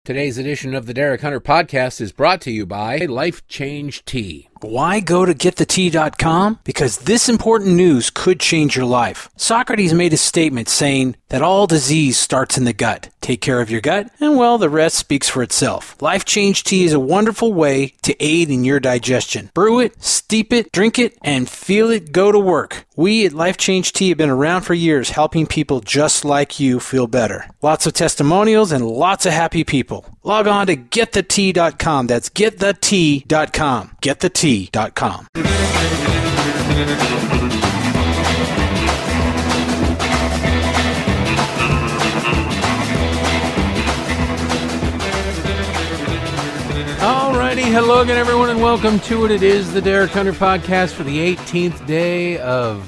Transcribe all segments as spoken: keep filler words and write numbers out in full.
Today's edition of the Derek Hunter Podcast is brought to you by Life Change Tea. Why go to get the tea dot com? Because this important news could change your life. Socrates made a statement saying that all disease starts in the gut. Take care of your gut, and well, the rest speaks for itself. Life Change Tea is a wonderful way to aid in your digestion. Brew it, steep it, drink it, and feel it go to work. We at Life Change Tea have been around for years helping people just like you feel better. Lots of testimonials and lots of happy people. Log on to get the tea dot com. That's get the tea dot com. get the tea dot com. Alrighty, hello again everyone and welcome to it. It is the Derek Hunter Podcast for the eighteenth day of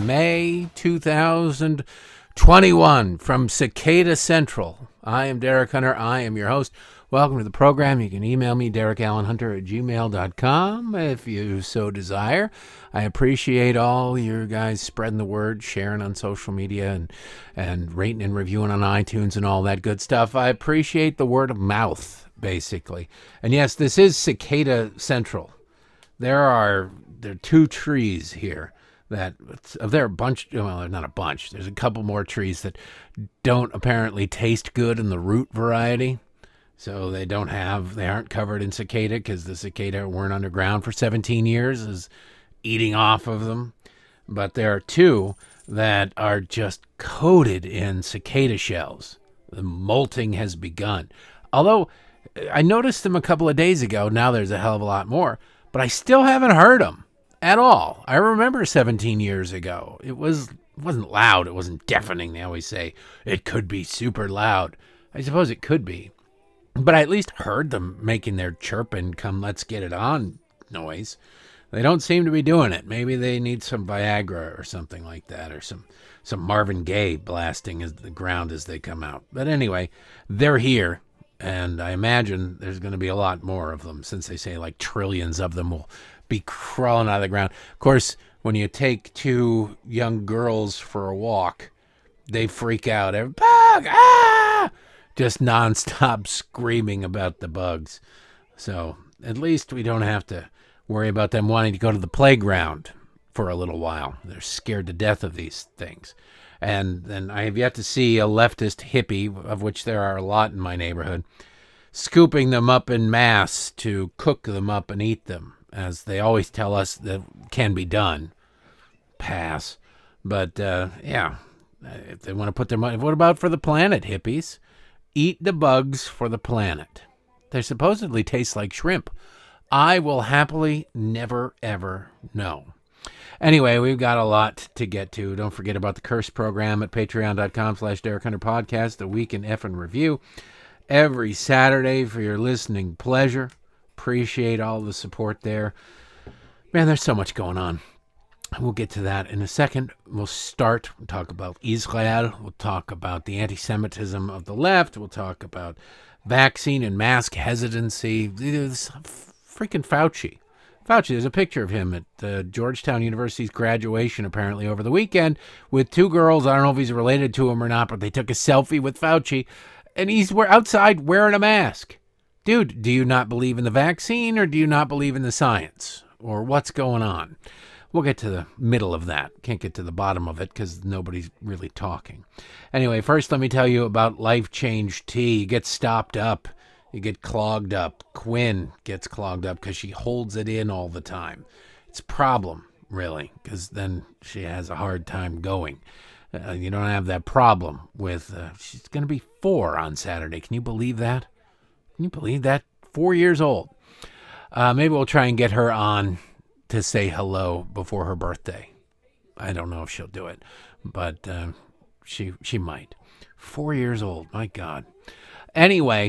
May two thousand twenty-one from Cicada Central. I am Derek Hunter. I am your host. Welcome to the program. You can email me, derek allen hunter at gmail dot com, if you so desire. I appreciate all your guys spreading the word, sharing on social media, and, and rating and reviewing on iTunes and all that good stuff. I appreciate the word of mouth, basically. And yes, this is Cicada Central. There are there are two trees here that, there are a bunch, well, not a bunch, there's a couple more trees that don't apparently taste good in the root variety. So they don't have, they aren't covered in cicada because the cicada weren't underground for seventeen years, is eating off of them. But there are two that are just coated in cicada shells. The molting has begun. Although I noticed them a couple of days ago, now there's a hell of a lot more, but I still haven't heard them at all. I remember seventeen years ago. It was, it wasn't loud. It wasn't deafening. They always say it could be super loud. I suppose it could be. But I at least heard them making their chirping, come let's get it on noise. They don't seem to be doing it. Maybe they need some Viagra or something like that, or some, some Marvin Gaye blasting as the ground as they come out. But anyway, they're here, and I imagine there's going to be a lot more of them, since they say like trillions of them will be crawling out of the ground. Of course, when you take two young girls for a walk, they freak out. They're, bug! Ah! Just nonstop screaming about the bugs. So at least we don't have to worry about them wanting to go to the playground for a little while. They're scared to death of these things. And then I have yet to see a leftist hippie, of which there are a lot in my neighborhood, scooping them up in mass to cook them up and eat them, as they always tell us that can be done. Pass. But, uh, yeah, if they want to put their money, what about for the planet, hippies? Eat the bugs for the planet. They supposedly taste like shrimp. I will happily never, ever know. Anyway, we've got a lot to get to. Don't forget about the Curse program at patreon.com slash Derek Hunter Podcast, the Week in Effin' Review, every Saturday for your listening pleasure. Appreciate all the support there. Man, there's so much going on. We'll get to that in a second. We'll start. We'll talk about Israel. We'll talk about the anti-Semitism of the left. We'll talk about vaccine and mask hesitancy. This freaking Fauci. Fauci, there's a picture of him at uh, Georgetown University's graduation apparently over the weekend with two girls. I don't know if he's related to him or not, but they took a selfie with Fauci, and he's outside wearing a mask. Dude, do you not believe in the vaccine, or do you not believe in the science? Or what's going on? We'll get to the middle of that. Can't get to the bottom of it because nobody's really talking. Anyway, first let me tell you about Life Change Tea. You get stopped up. You get clogged up. Quinn gets clogged up because she holds it in all the time. It's a problem, really, because then she has a hard time going. Uh, you don't have that problem with, uh, she's going to be four on Saturday. Can you believe that? Can you believe that? Four years old. Uh, maybe we'll try and get her on to say hello before her birthday. I don't know if she'll do it, but uh, she she might. Four years old, my God. Anyway,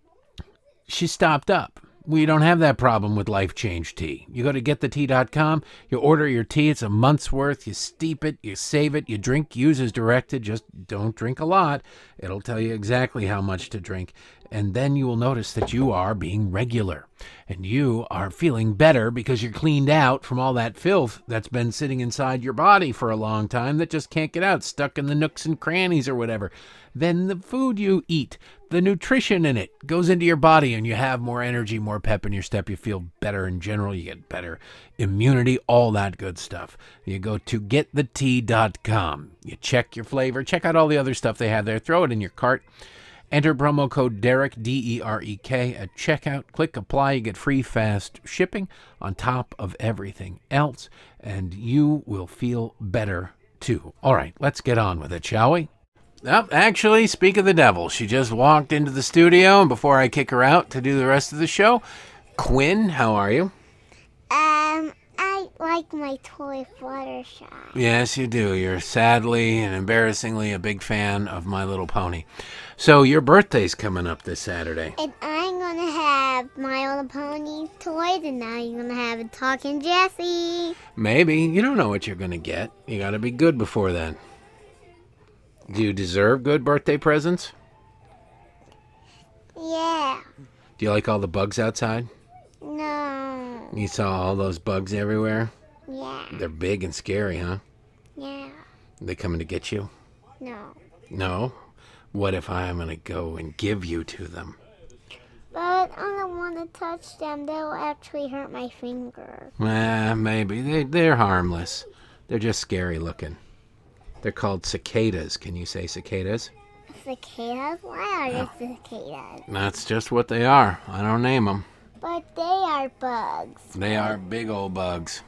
she stopped up. We don't have that problem with Life Change Tea. You go to get the tea dot com, you order your tea, it's a month's worth, you steep it, you save it, you drink, use as directed, just don't drink a lot. It'll tell you exactly how much to drink. And then you will notice that you are being regular and you are feeling better because you're cleaned out from all that filth that's been sitting inside your body for a long time that just can't get out, stuck in the nooks and crannies or whatever. Then the food you eat, the nutrition in it goes into your body and you have more energy, more pep in your step. You feel better in general. You get better immunity, all that good stuff. You go to get the tea dot com. You check your flavor. Check out all the other stuff they have there. Throw it in your cart. Enter promo code Derek, D E R E K, at checkout. Click apply. You get free fast shipping on top of everything else. And you will feel better too. All right, let's get on with it, shall we? Oh, actually, speak of the devil, she just walked into the studio, and before I kick her out to do the rest of the show, Quinn, how are you? Um, I like my toy Fluttershy. Yes, you do. You're sadly and embarrassingly a big fan of My Little Pony. So your birthday's coming up this Saturday. And I'm gonna have My Little Pony toys, and now you're gonna have a Talking Jessie. Maybe. You don't know what you're gonna get. You gotta be good before then. Do you deserve good birthday presents? Yeah. Do you like all the bugs outside? No. You saw all those bugs everywhere? Yeah. They're big and scary, huh? Yeah. Are they coming to get you? No. No? What if I'm going to go and give you to them? But I don't want to touch them. They'll actually hurt my finger. Eh, maybe. They, they're harmless. They're just scary looking. They're called cicadas. Can you say cicadas? Cicadas? Why are they cicadas? That's just what they are. I don't name them. But they are bugs. They are big old bugs.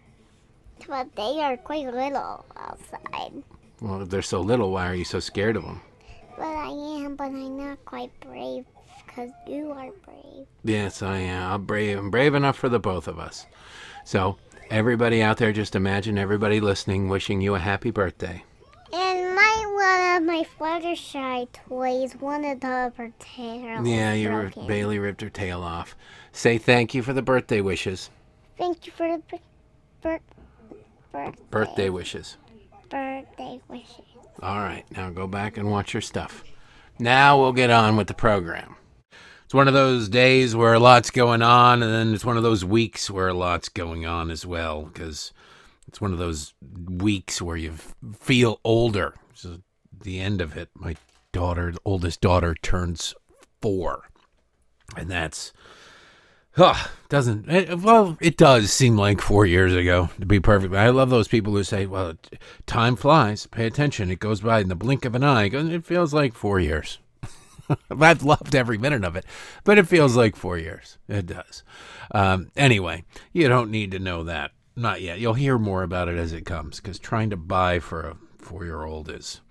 But they are quite little outside. Well, if they're so little, why are you so scared of them? But I am, but I'm not quite brave, because you are brave. Yes, I am. I'm brave. I'm brave enough for the both of us. So, everybody out there, just imagine everybody listening wishing you a happy birthday. And my one of my Fluttershy toys, one of the her tail. Yeah, your Bailey ripped her tail off. Say thank you for the birthday wishes. Thank you for the bir- bir- birthday. Birthday wishes. Birthday wishes. All right, now go back and watch your stuff. Now we'll get on with the program. It's one of those days where a lot's going on, and then it's one of those weeks where a lot's going on as well, because it's one of those weeks where you f- feel older. So the end of it, my daughter, the oldest daughter, turns four, and that's huh, doesn't it, well, it does seem like four years ago, to be perfect. I love those people who say, "Well, time flies. Pay attention; it goes by in the blink of an eye." It feels like four years. I've loved every minute of it, but it feels like four years. It does. Um, anyway, you don't need to know that. Not yet. You'll hear more about it as it comes, because trying to buy for a four-year-old is,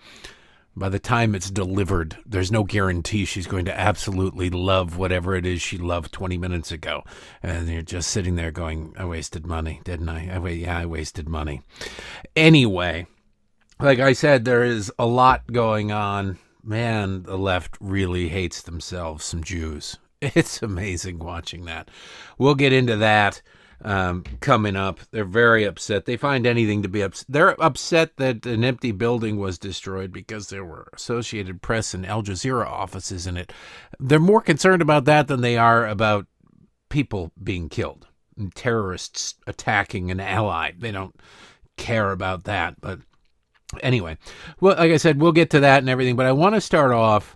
by the time it's delivered, there's no guarantee she's going to absolutely love whatever it is she loved twenty minutes ago. And you're just sitting there going, I wasted money, didn't I? I Yeah, I wasted money. Anyway, like I said, there is a lot going on. Man, the left really hates themselves, some Jews. It's amazing watching that. We'll get into that um, coming up. They're very upset. They find anything to be upset. They're upset that an empty building was destroyed because there were Associated Press and Al Jazeera offices in it. They're more concerned about that than they are about people being killed and terrorists attacking an ally. They don't care about that, but anyway, well, like I said, we'll get to that and everything, but I want to start off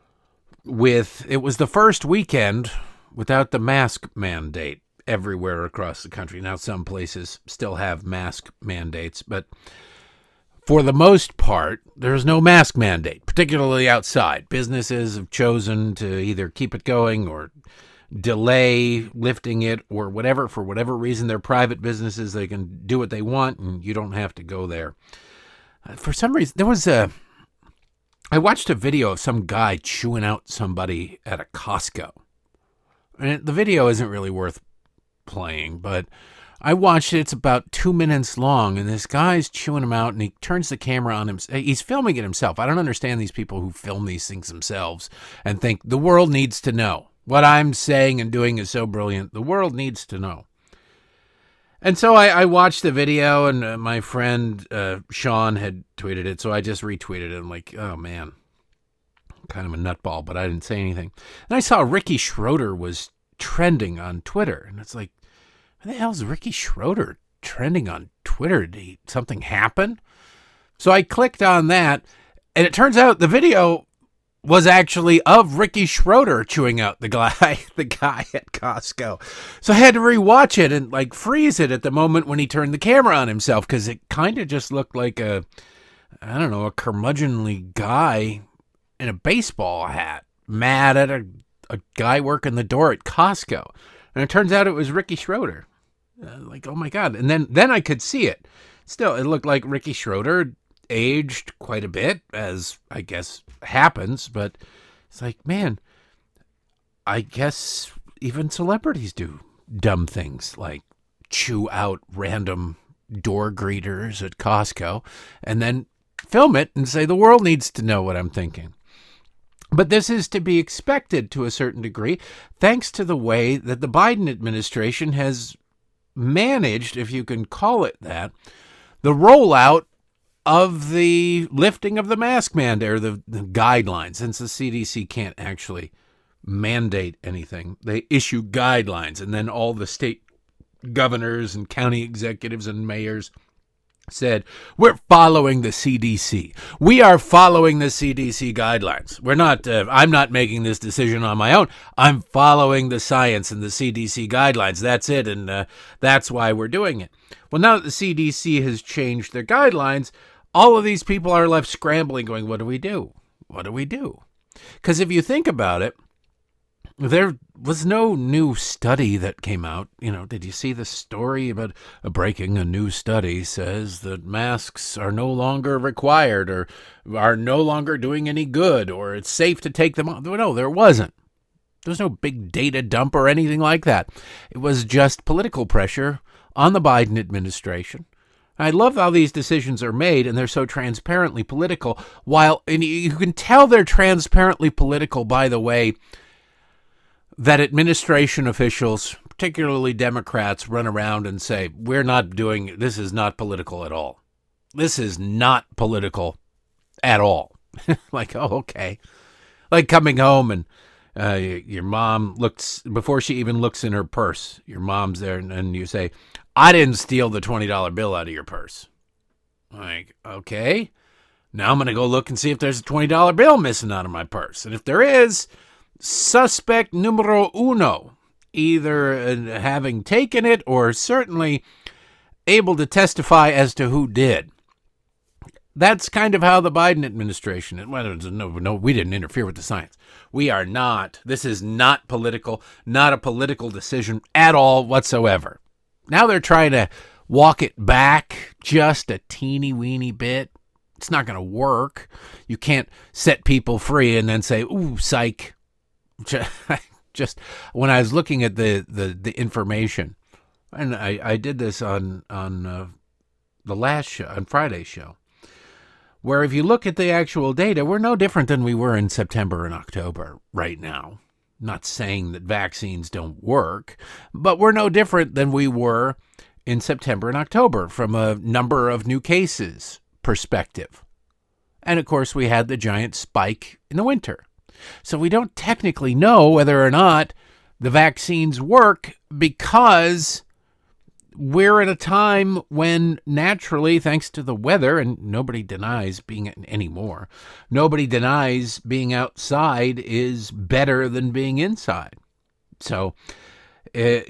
with, it was the first weekend without the mask mandate everywhere across the country. Now, some places still have mask mandates, but for the most part, there's no mask mandate, particularly outside. Businesses have chosen to either keep it going or delay lifting it or whatever. For whatever reason, they're private businesses. They can do what they want, and you don't have to go there. For some reason, there was a, I watched a video of some guy chewing out somebody at a Costco. And the video isn't really worth playing, but I watched it. It's about two minutes long, and this guy's chewing him out, and he turns the camera on him. He's filming it himself. I don't understand these people who film these things themselves and think the world needs to know. What I'm saying and doing is so brilliant. The world needs to know. And so I, I watched the video, and uh, my friend uh, Sean had tweeted it, so I just retweeted it. I'm like, oh, man. kind of a nutball, but I didn't say anything. And I saw Ricky Schroeder was trending on Twitter, and it's like, who the hell's Ricky Schroeder trending on Twitter? Did he, something happen? So I clicked on that, and it turns out the video was actually of Ricky Schroeder chewing out the guy, the guy at Costco. So I had to rewatch it and like freeze it at the moment when he turned the camera on himself, because it kind of just looked like a, I don't know, a curmudgeonly guy in a baseball hat, mad at a, a guy working the door at Costco. And it turns out it was Ricky Schroeder. Uh, like, oh my God. And then, then I could see it. Still, it looked like Ricky Schroeder aged quite a bit, as I guess happens, but it's like, man, I guess even celebrities do dumb things like chew out random door greeters at Costco and then film it and say the world needs to know what I'm thinking. But this is to be expected to a certain degree, thanks to the way that the Biden administration has managed, if you can call it that, the rollout of the lifting of the mask mandate, or the, the guidelines, since the C D C can't actually mandate anything. They issue guidelines, and then all the state governors and county executives and mayors said, we're following the C D C. We are following the C D C guidelines. We're not, uh, I'm not making this decision on my own. I'm following the science and the C D C guidelines. That's it, and uh, that's why we're doing it. Well, now that the C D C has changed their guidelines, all of these people are left scrambling, going, what do we do? What do we do? Because if you think about it, there was no new study that came out. You know, did you see the story about a breaking? A new study says that masks are no longer required or are no longer doing any good, or it's safe to take them off. No, there wasn't. There was no big data dump or anything like that. It was just political pressure on the Biden administration. I love how these decisions are made, and they're so transparently political. While and you can tell they're transparently political by the way that administration officials, particularly Democrats, run around and say, we're not doing, this is not political at all. This is not political at all. Like, oh, okay. Like coming home and uh, your mom looks, before she even looks in her purse, your mom's there, and, and you say, I didn't steal the twenty dollar bill out of your purse. Like, okay. Now I'm going to go look and see if there's a twenty dollar bill missing out of my purse. And if there is, suspect numero uno, either having taken it or certainly able to testify as to who did. That's kind of how the Biden administration, well, no, no, we didn't interfere with the science. We are not, this is not political, not a political decision at all whatsoever. Now they're trying to walk it back just a teeny weeny bit. It's not going to work. You can't set people free and then say, ooh, psych. Just when I was looking at the, the, the information, and I, I did this on, on uh, the last show, on Friday's show, where if you look at the actual data, we're no different than we were in September and October right now. Not saying that vaccines don't work, but we're no different than we were in September and October from a number of new cases perspective. And of course, we had the giant spike in the winter. So we don't technically know whether or not the vaccines work, because we're at a time when naturally, thanks to the weather, and nobody denies being anymore, nobody denies being outside is better than being inside. So uh,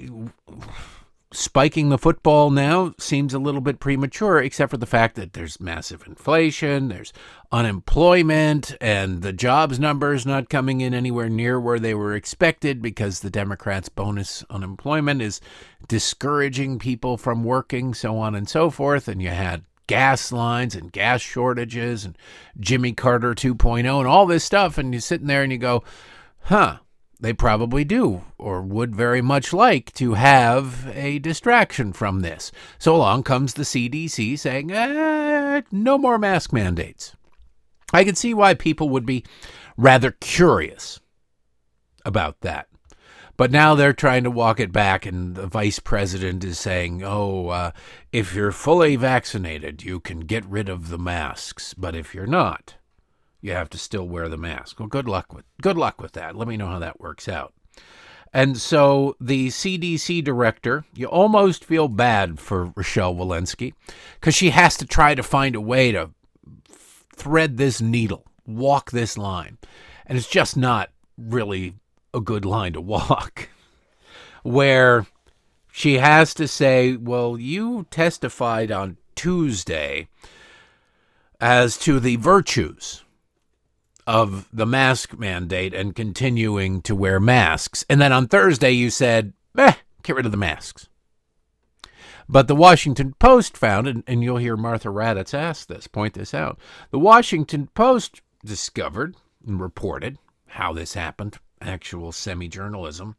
spiking the football now seems a little bit premature, except for the fact that there's massive inflation, there's unemployment, and the jobs numbers not coming in anywhere near where they were expected because the Democrats' bonus unemployment is discouraging people from working, so on and so forth. And you had gas lines and gas shortages and Jimmy Carter two point oh and all this stuff, and you're sitting there and you go, huh, they probably do or would very much like to have a distraction from this. So along comes the C D C saying, eh, no more mask mandates. I can see why people would be rather curious about that. But now they're trying to walk it back, and the vice president is saying, oh, uh, if you're fully vaccinated, you can get rid of the masks. But if you're not, you have to still wear the mask. Well, good luck with good luck with that. Let me know how that works out. And so the C D C director, you almost feel bad for Rochelle Walensky because she has to try to find a way to thread this needle, walk this line. And it's just not really a good line to walk, where she has to say, well, you testified on Tuesday as to the virtues of the mask mandate and continuing to wear masks. And then on Thursday you said, eh, get rid of the masks. But the Washington Post found, and, and you'll hear Martha Raddatz ask this, point this out. The Washington Post discovered and reported how this happened, actual semi-journalism,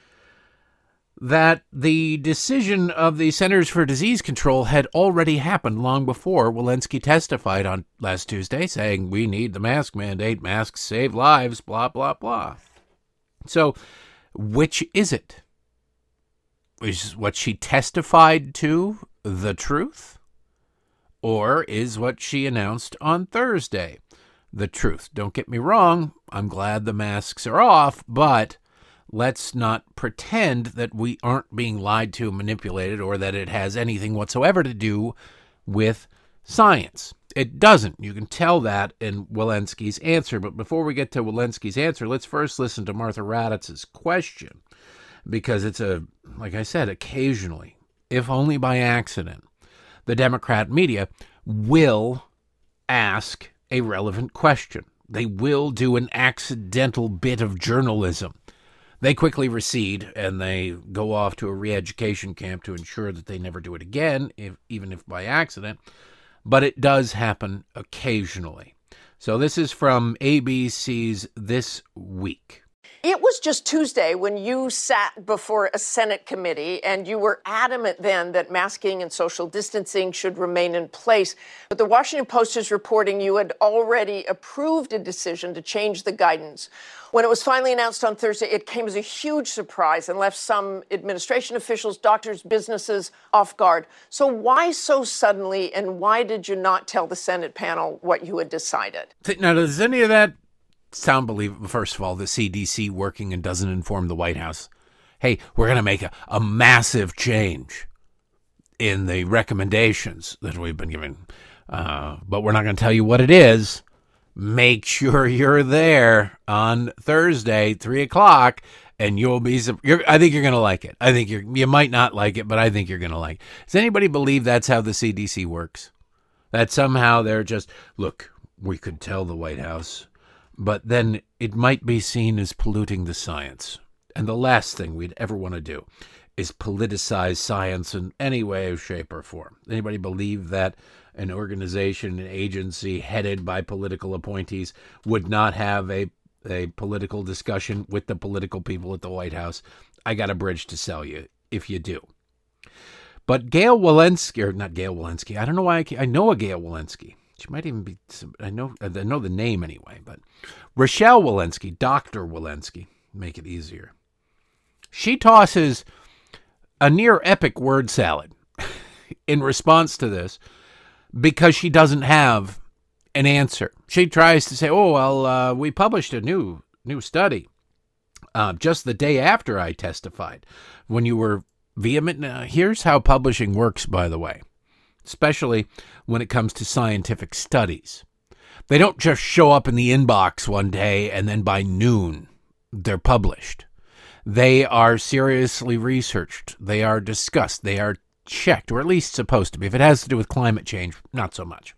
that the decision of the Centers for Disease Control had already happened long before Walensky testified on last Tuesday, saying we need the mask mandate, masks save lives, blah, blah, blah. So which is it? Is what she testified to the truth? Or is what she announced on Thursday the truth? Don't get me wrong, I'm glad the masks are off, but let's not pretend that we aren't being lied to, manipulated, or that it has anything whatsoever to do with science. It doesn't. You can tell that in Walensky's answer. But before we get to Walensky's answer, let's first listen to Martha Raddatz's question, because it's a, like I said, occasionally, if only by accident, the Democrat media will ask a relevant question. They will do an accidental bit of journalism. They quickly recede, and they go off to a re-education camp to ensure that they never do it again, if, even if by accident. But it does happen occasionally. So this is from A B C's This Week. It was just Tuesday when you sat before a Senate committee and you were adamant then that masking and social distancing should remain in place. But the Washington Post is reporting you had already approved a decision to change the guidance. When it was finally announced on Thursday, it came as a huge surprise and left some administration officials, doctors, businesses off guard. So why so suddenly, and why did you not tell the Senate panel what you had decided? Now, does any of that sound believable? First of all, the C D C working and doesn't inform the White House. Hey, we're going to make a, a massive change in the recommendations that we've been given, uh, but we're not going to tell you what it is. Make sure you're there on Thursday, three o'clock, and you'll be. You're, I think you're going to like it. I think you're. You might not like it, but I think you're going to like it. Does anybody believe that's how the C D C works? That somehow they're just, look, we could tell the White House, but then it might be seen as polluting the science. And the last thing we'd ever want to do is politicize science in any way, shape, or form. Anybody believe that an organization, an agency headed by political appointees would not have a, a political discussion with the political people at the White House? I got a bridge to sell you if you do. But Gail Walensky, or not Gail Walensky, I don't know why I, I know a Gail Walensky. She might even be, I know I know the name anyway, but Rochelle Walensky, Doctor Walensky, make it easier. She tosses a near epic word salad in response to this because she doesn't have an answer. She tries to say, oh, well, uh, we published a new new study uh, just the day after I testified when you were vehement. Uh, here's how publishing works, by the way, especially when it comes to scientific studies. They don't just show up in the inbox one day and then by noon they're published. They are seriously researched. They are discussed. They are checked, or at least supposed to be. If it has to do with climate change, not so much.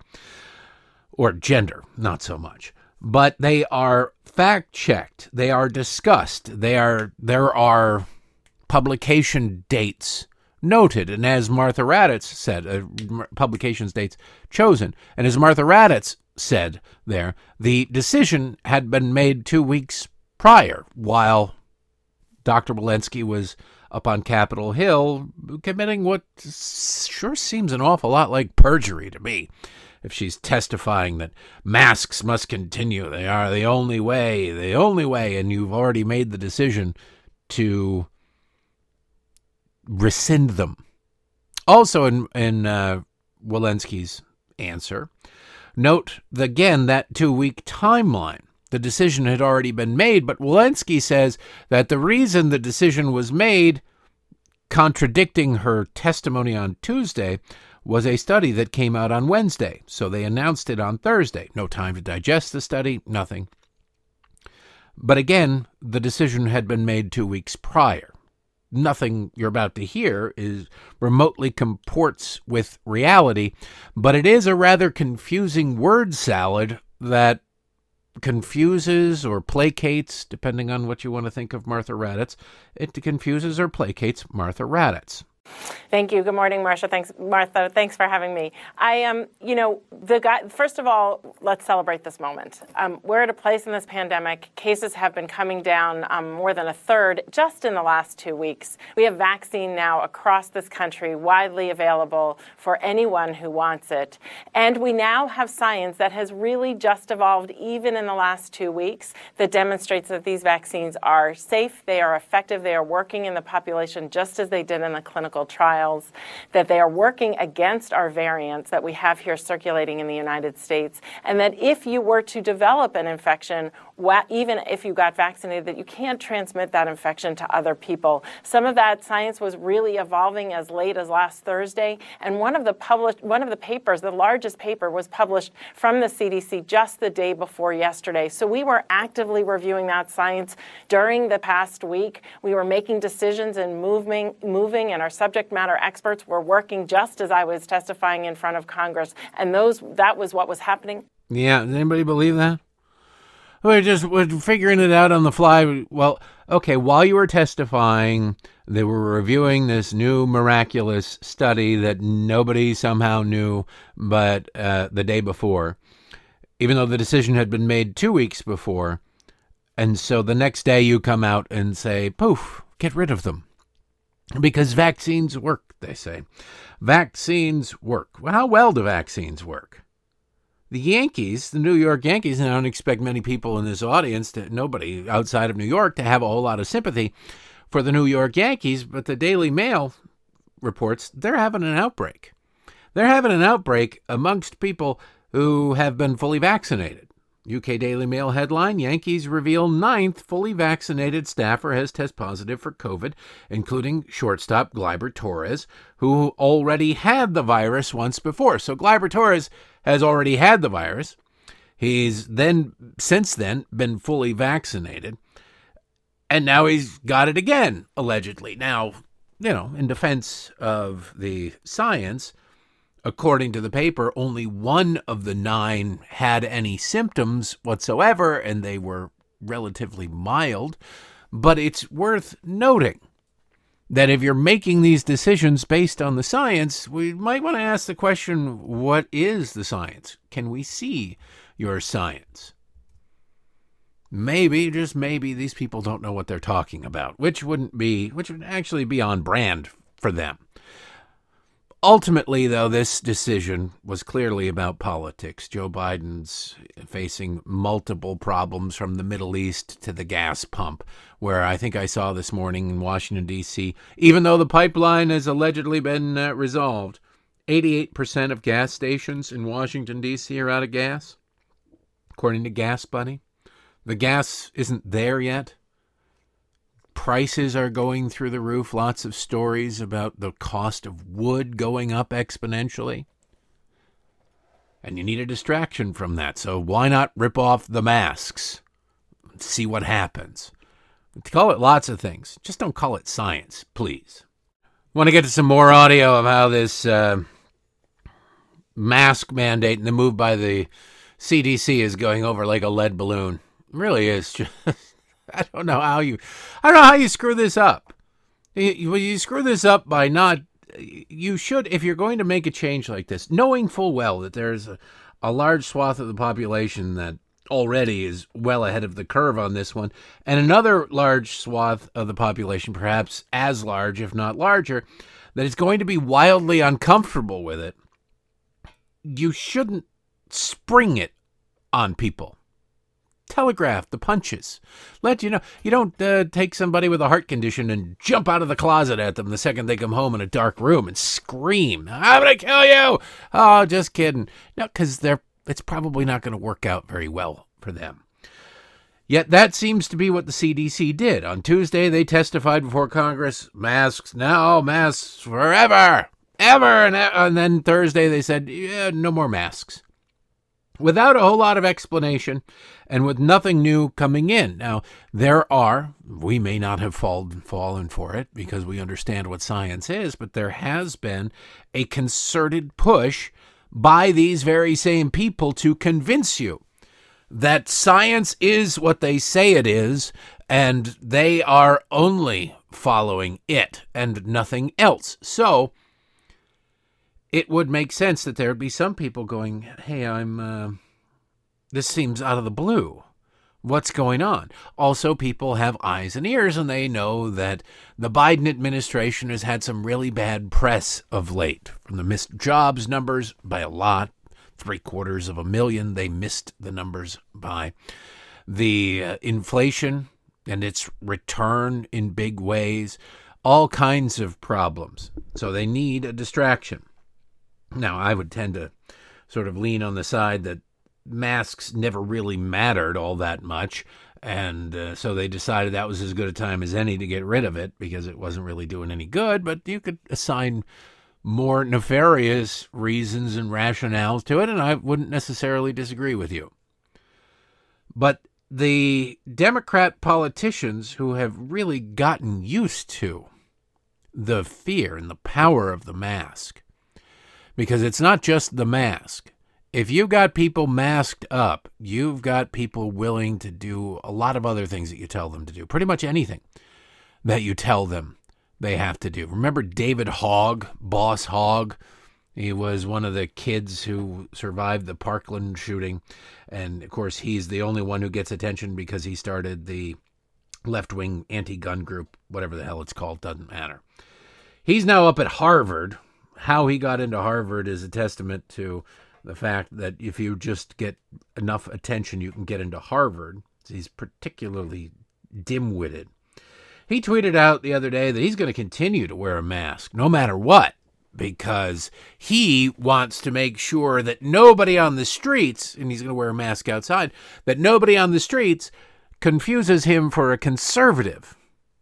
Or gender, not so much. But they are fact-checked. They are discussed. They are. There are publication dates noted. And as Martha Raddatz said, uh, publications dates chosen. And as Martha Raddatz said there, the decision had been made two weeks prior, while Doctor Walensky was up on Capitol Hill committing what sure seems an awful lot like perjury to me. If she's testifying that masks must continue, they are the only way, the only way, and you've already made the decision to rescind them. Also in, in uh, Walensky's answer, Note, again, that two-week timeline. The decision had already been made, but Walensky says that the reason the decision was made, contradicting her testimony on Tuesday, was a study that came out on Wednesday. So they announced it on Thursday. No time to digest the study, nothing. But again, the decision had been made two weeks prior. Nothing you're about to hear is remotely comports with reality, but it is a rather confusing word salad that confuses or placates, depending on what you want to think of Martha Raddatz. It confuses or placates Martha Raddatz. Thank you. Good morning, Marcia. Thanks, Martha. Thanks for having me. I um, you know, the guy. First of all, let's celebrate this moment. Um, we're at a place in this pandemic. Cases have been coming down um, more than a third just in the last two weeks. We have vaccine now across this country, widely available for anyone who wants it, and we now have science that has really just evolved, even in the last two weeks, that demonstrates that these vaccines are safe, they are effective, they are working in the population just as they did in the clinical trials, that they are working against our variants that we have here circulating in the United States, and that if you were to develop an infection, even if you got vaccinated, that you can't transmit that infection to other people. Some of that science was really evolving as late as last Thursday, and one of the published, one of the papers, the largest paper, was published from the C D C just the day before yesterday. So we were actively reviewing that science during the past week. We were making decisions and moving, moving, and our subject matter experts were working just as I was testifying in front of Congress, and those that was what was happening. Yeah, does anybody believe that? We're just we're figuring it out on the fly. Well, okay, while you were testifying, they were reviewing this new miraculous study that nobody somehow knew but uh, the day before, even though the decision had been made two weeks before. And so the next day you come out and say, poof, get rid of them. Because vaccines work, they say. Vaccines work. Well, how well do vaccines work? The Yankees, the New York Yankees, and I don't expect many people in this audience, to nobody outside of New York, to have a whole lot of sympathy for the New York Yankees, but the Daily Mail reports they're having an outbreak. They're having an outbreak amongst people who have been fully vaccinated. U K Daily Mail headline, Yankees reveal ninth fully vaccinated staffer has tested positive for COVID, including shortstop Gleyber Torres, who already had the virus once before. So Gleyber Torres has already had the virus. He's then, since then, been fully vaccinated. And now he's got it again, allegedly. Now, you know, in defense of the science, according to the paper, only one of the nine had any symptoms whatsoever, and they were relatively mild. But it's worth noting that if you're making these decisions based on the science, we might want to ask the question, what is the science? Can we see your science? Maybe, just maybe, these people don't know what they're talking about, which wouldn't be, which would actually be on brand for them. Ultimately, though, this decision was clearly about politics. Joe Biden's facing multiple problems from the Middle East to the gas pump, where I think I saw this morning in Washington, D C, even though the pipeline has allegedly been uh, resolved, eighty-eight percent of gas stations in Washington, D C are out of gas, according to Gas Buddy. The gas isn't there yet. Prices are going through the roof. Lots of stories about the cost of wood going up exponentially. And you need a distraction from that. So why not rip off the masks and see what happens? Call it lots of things. Just don't call it science, please. Want to get to some more audio of how this uh, mask mandate and the move by the C D C is going over like a lead balloon. It really is just... I don't know how you, I don't know how you screw this up. You, you screw this up by not, you should, if you're going to make a change like this, knowing full well that there's a, a large swath of the population that already is well ahead of the curve on this one, and another large swath of the population, perhaps as large, if not larger, that is going to be wildly uncomfortable with it, you shouldn't spring it on people. Telegraph the punches. Let you know. You don't uh, take somebody with a heart condition and jump out of the closet at them the second they come home in a dark room and scream, I'm going to kill you. Oh, just kidding. No, because they're it's probably not going to work out very well for them. Yet that seems to be what the C D C did. On Tuesday, they testified before Congress, masks now, masks forever, ever. And, and then Thursday, they said, yeah, no more masks. Without a whole lot of explanation and with nothing new coming in. Now, there are, we may not have fallen, fallen for it because we understand what science is, but there has been a concerted push by these very same people to convince you that science is what they say it is, and they are only following it and nothing else. So it would make sense that there would be some people going, hey, I'm, uh, this seems out of the blue. What's going on? Also, people have eyes and ears, and they know that the Biden administration has had some really bad press of late, from the missed jobs numbers by a lot. Three quarters of a million, they missed the numbers by. The uh, inflation and its return in big ways, all kinds of problems. So they need a distraction. Now, I would tend to sort of lean on the side that masks never really mattered all that much, and uh, so they decided that was as good a time as any to get rid of it because it wasn't really doing any good, but you could assign more nefarious reasons and rationales to it, and I wouldn't necessarily disagree with you. But the Democrat politicians who have really gotten used to the fear and the power of the mask, because it's not just the mask. If you've got people masked up, you've got people willing to do a lot of other things that you tell them to do, pretty much anything that you tell them they have to do. Remember David Hogg, Boss Hogg? He was one of the kids who survived the Parkland shooting. And, of course, he's the only one who gets attention because he started the left-wing anti-gun group, whatever the hell it's called, doesn't matter. He's now up at Harvard. How he got into Harvard is a testament to the fact that if you just get enough attention, you can get into Harvard. He's particularly dim-witted. He tweeted out the other day that he's going to continue to wear a mask no matter what, because he wants to make sure that nobody on the streets, and he's going to wear a mask outside, that nobody on the streets confuses him for a conservative.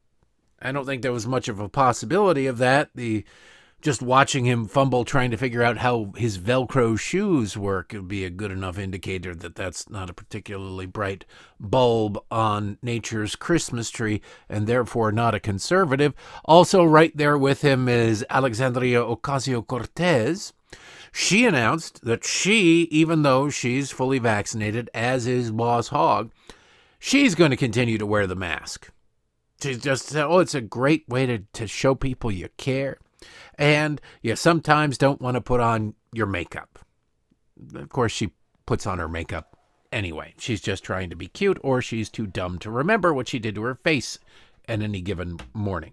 I don't think there was much of a possibility of that. The just watching him fumble trying to figure out how his Velcro shoes work would be a good enough indicator that that's not a particularly bright bulb on nature's Christmas tree and therefore not a conservative. Also right there with him is Alexandria Ocasio-Cortez. She announced that she, even though she's fully vaccinated, as is Boss Hogg, she's going to continue to wear the mask. She just said, oh, it's a great way to, to show people you care. And you sometimes don't want to put on your makeup. Of course, she puts on her makeup anyway. She's just trying to be cute, or she's too dumb to remember what she did to her face at any given morning.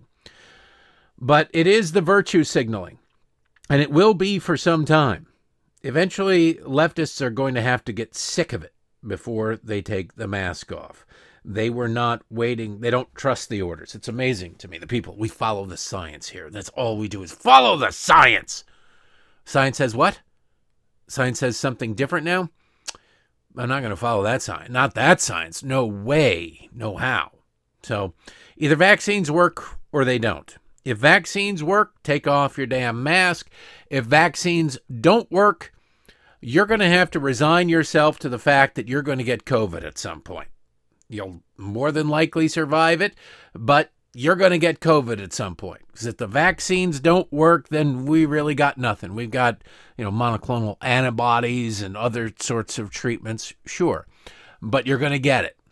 But it is the virtue signaling, and it will be for some time. Eventually, leftists are going to have to get sick of it before they take the mask off. They were not waiting. They don't trust the orders. It's amazing to me. The people, we follow the science here. That's all we do is follow the science. Science says what? Science says something different now? I'm not going to follow that science. Not that science. No way. No how. So either vaccines work or they don't. If vaccines work, take off your damn mask. If vaccines don't work, you're going to have to resign yourself to the fact that you're going to get COVID at some point. You'll more than likely survive it, but you're going to get COVID at some point. Because if the vaccines don't work, then we really got nothing. We've got, you know, monoclonal antibodies and other sorts of treatments, sure. But you're going to get it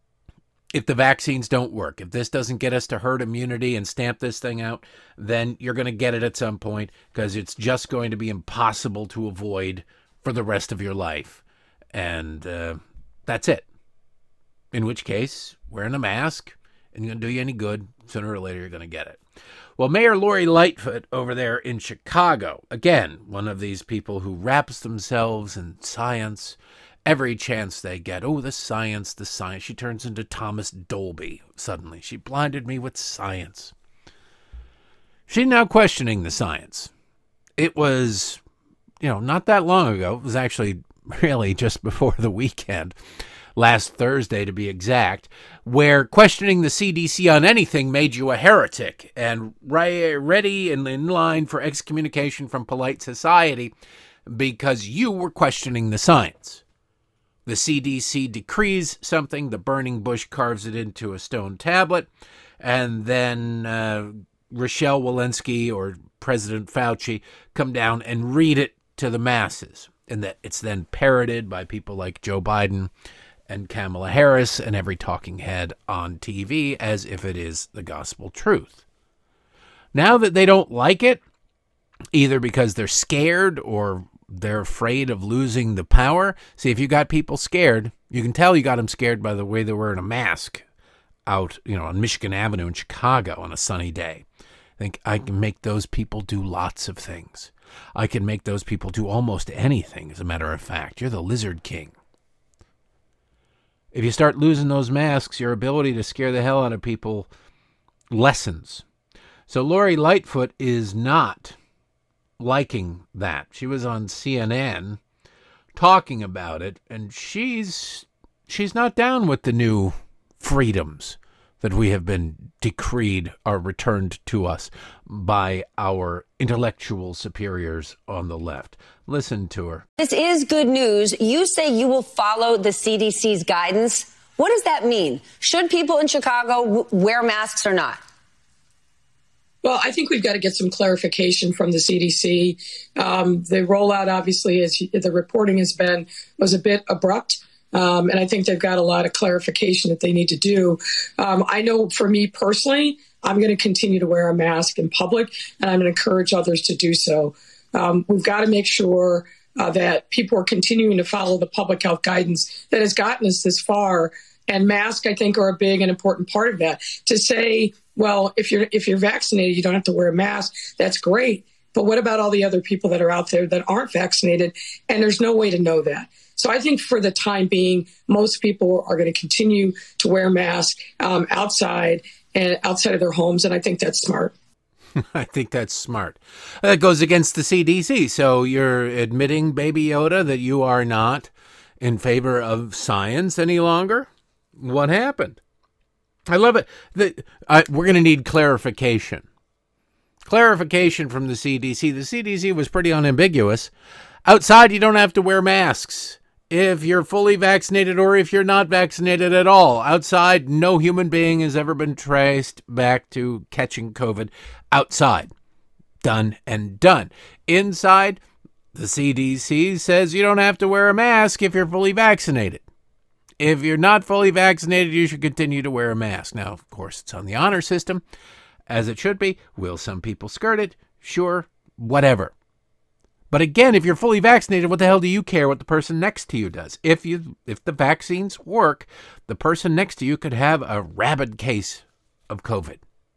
if the vaccines don't work. If this doesn't get us to herd immunity and stamp this thing out, then you're going to get it at some point because it's just going to be impossible to avoid for the rest of your life. And uh, that's it. In which case, wearing a mask isn't going to do you any good. Sooner or later, you're going to get it. Well, Mayor Lori Lightfoot over there in Chicago, again, one of these people who wraps themselves in science every chance they get. Oh, the science, the science. She turns into Thomas Dolby suddenly. She blinded me with science. She's now questioning the science. It was, you know, not that long ago. It was actually really just before the weekend, last Thursday to be exact, where questioning the C D C on anything made you a heretic and ready and in line for excommunication from polite society because you were questioning the science. The C D C decrees something, the burning bush carves it into a stone tablet, and then uh, Rochelle Walensky or President Fauci come down and read it to the masses, and that it's then parroted by people like Joe Biden and Kamala Harris and every talking head on T V as if it is the gospel truth. Now that they don't like it, either because they're scared or they're afraid of losing the power. See, if you got people scared, you can tell you got them scared by the way they're wearing a mask out, you know, on Michigan Avenue in Chicago on a sunny day. I think I can make those people do lots of things. I can make those people do almost anything, as a matter of fact. You're the Lizard King. If you start losing those masks, your ability to scare the hell out of people lessens. So Lori Lightfoot is not liking that. She was on C N N talking about it, and she's she's not down with the new freedoms that we have been decreed are returned to us by our intellectual superiors on the left. Listen to her. This is good news. You say you will follow the C D C's guidance. What does that mean? Should people in Chicago w- wear masks or not? Well, I think we've got to get some clarification from the C D C. Um, the rollout, obviously, as the reporting has been, was a bit abrupt. Um, and I think they've got a lot of clarification that they need to do. Um, I know for me personally, I'm going to continue to wear a mask in public, and I'm going to encourage others to do so. Um, we've got to make sure uh, that people are continuing to follow the public health guidance that has gotten us this far. And masks, I think, are a big and important part of that. To say, well, if you're if you're vaccinated, you don't have to wear a mask. That's great. But what about all the other people that are out there that aren't vaccinated? And there's no way to know that. So I think for the time being, most people are going to continue to wear masks um, outside and outside of their homes. And I think that's smart. I think that's smart. That goes against the C D C. So you're admitting, Baby Yoda, that you are not in favor of science any longer? What happened? I love it. The, I, we're going to need clarification. Clarification from the C D C. The C D C was pretty unambiguous. Outside, you don't have to wear masks if you're fully vaccinated or if you're not vaccinated at all. Outside, no human being has ever been traced back to catching COVID outside. Done and done. Inside, the C D C says you don't have to wear a mask if you're fully vaccinated. If you're not fully vaccinated, you should continue to wear a mask. Now, of course, it's on the honor system, as it should be. Will some people skirt it? Sure, whatever. But again, if you're fully vaccinated, what the hell do you care what the person next to you does? If you, if the vaccines work, the person next to you could have a rabid case of COVID.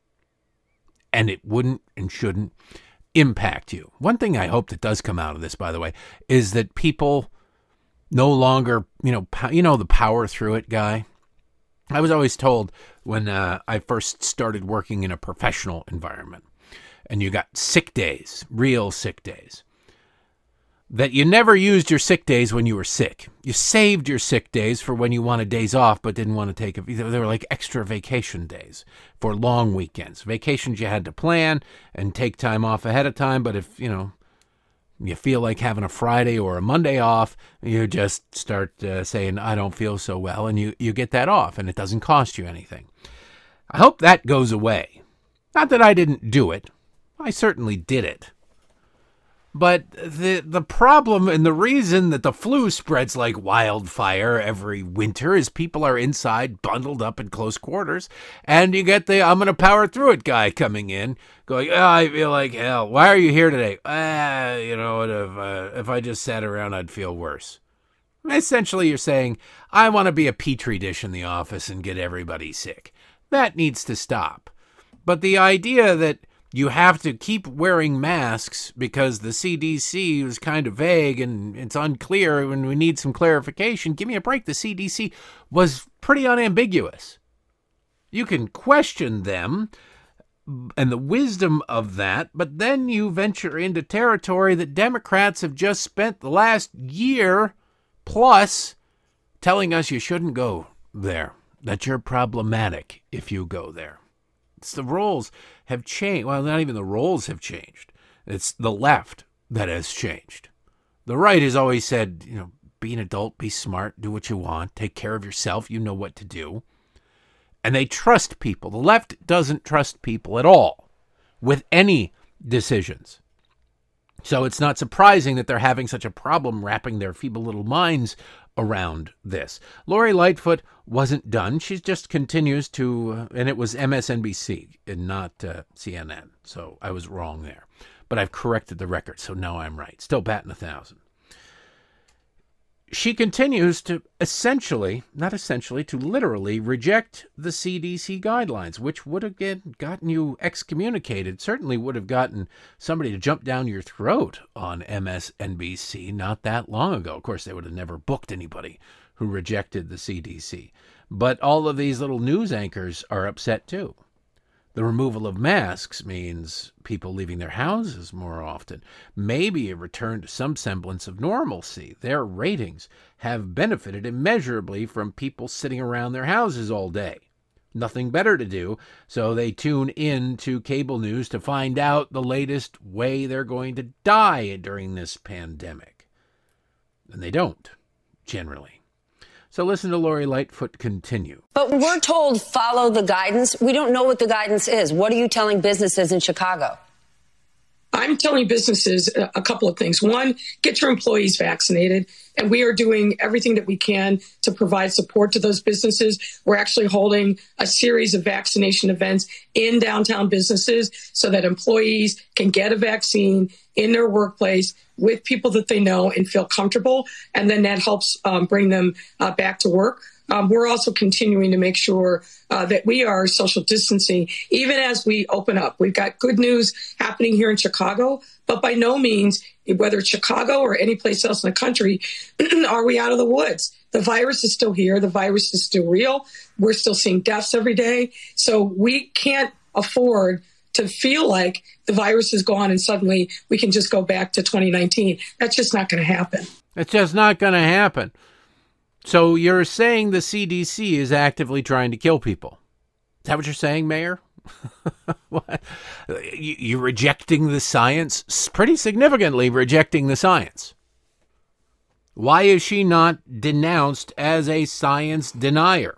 And it wouldn't and shouldn't impact you. One thing I hope that does come out of this, by the way, is that people no longer, you know, you know, the power through it guy. I was always told when uh, I first started working in a professional environment and you got sick days, real sick days, that you never used your sick days when you were sick. You saved your sick days for when you wanted days off but didn't want to take it. They were like extra vacation days for long weekends. Vacations you had to plan and take time off ahead of time, but if, you know, you feel like having a Friday or a Monday off, you just start uh, saying, I don't feel so well, and you, you get that off, and it doesn't cost you anything. I hope that goes away. Not that I didn't do it. I certainly did it. But the the problem and the reason that the flu spreads like wildfire every winter is people are inside, bundled up in close quarters, and you get the I'm going to power through it guy coming in, going, oh, I feel like hell. Why are you here today? Ah, you know, if, uh, if I just sat around, I'd feel worse. Essentially, you're saying, I want to be a petri dish in the office and get everybody sick. That needs to stop. But the idea that you have to keep wearing masks because the C D C is kind of vague and it's unclear and we need some clarification. Give me a break. The C D C was pretty unambiguous. You can question them and the wisdom of that, but then you venture into territory that Democrats have just spent the last year plus telling us you shouldn't go there, that you're problematic if you go there. It's the roles have changed. Well, not even the roles have changed. It's the left that has changed. The right has always said, you know, be an adult, be smart, do what you want, take care of yourself, you know what to do. And they trust people. The left doesn't trust people at all with any decisions. So it's not surprising that they're having such a problem wrapping their feeble little minds around this. Lori Lightfoot wasn't done. She just continues to, uh, and it was M S N B C and not uh, C N N. So I was wrong there. But I've corrected the record, so now I'm right. Still batting a thousand. She continues to essentially, not essentially, to literally reject the C D C guidelines, which would have get, gotten you excommunicated, certainly would have gotten somebody to jump down your throat on M S N B C not that long ago. Of course, they would have never booked anybody who rejected the C D C. But all of these little news anchors are upset too. The removal of masks means people leaving their houses more often. Maybe a return to some semblance of normalcy. Their ratings have benefited immeasurably from people sitting around their houses all day. Nothing better to do, so they tune in to cable news to find out the latest way they're going to die during this pandemic. And they don't, generally. So listen to Lori Lightfoot continue. But when we're told follow the guidance, we don't know what the guidance is. What are you telling businesses in Chicago? I'm telling businesses a couple of things. One, get your employees vaccinated. And we are doing everything that we can to provide support to those businesses. We're actually holding a series of vaccination events in downtown businesses so that employees can get a vaccine in their workplace with people that they know and feel comfortable. And then that helps um, bring them uh, back to work. Um, we're also continuing to make sure uh, that we are social distancing, even as we open up. We've got good news happening here in Chicago, but by no means, whether it's Chicago or any place else in the country, are we out of the woods. The virus is still here. The virus is still real. We're still seeing deaths every day. So we can't afford to feel like the virus is gone and suddenly we can just go back to twenty nineteen. That's just not going to happen. It's just not going to happen. So you're saying the C D C is actively trying to kill people. Is that what you're saying, Mayor? What? You, you're rejecting the science, pretty significantly rejecting the science. Why is she not denounced as a science denier?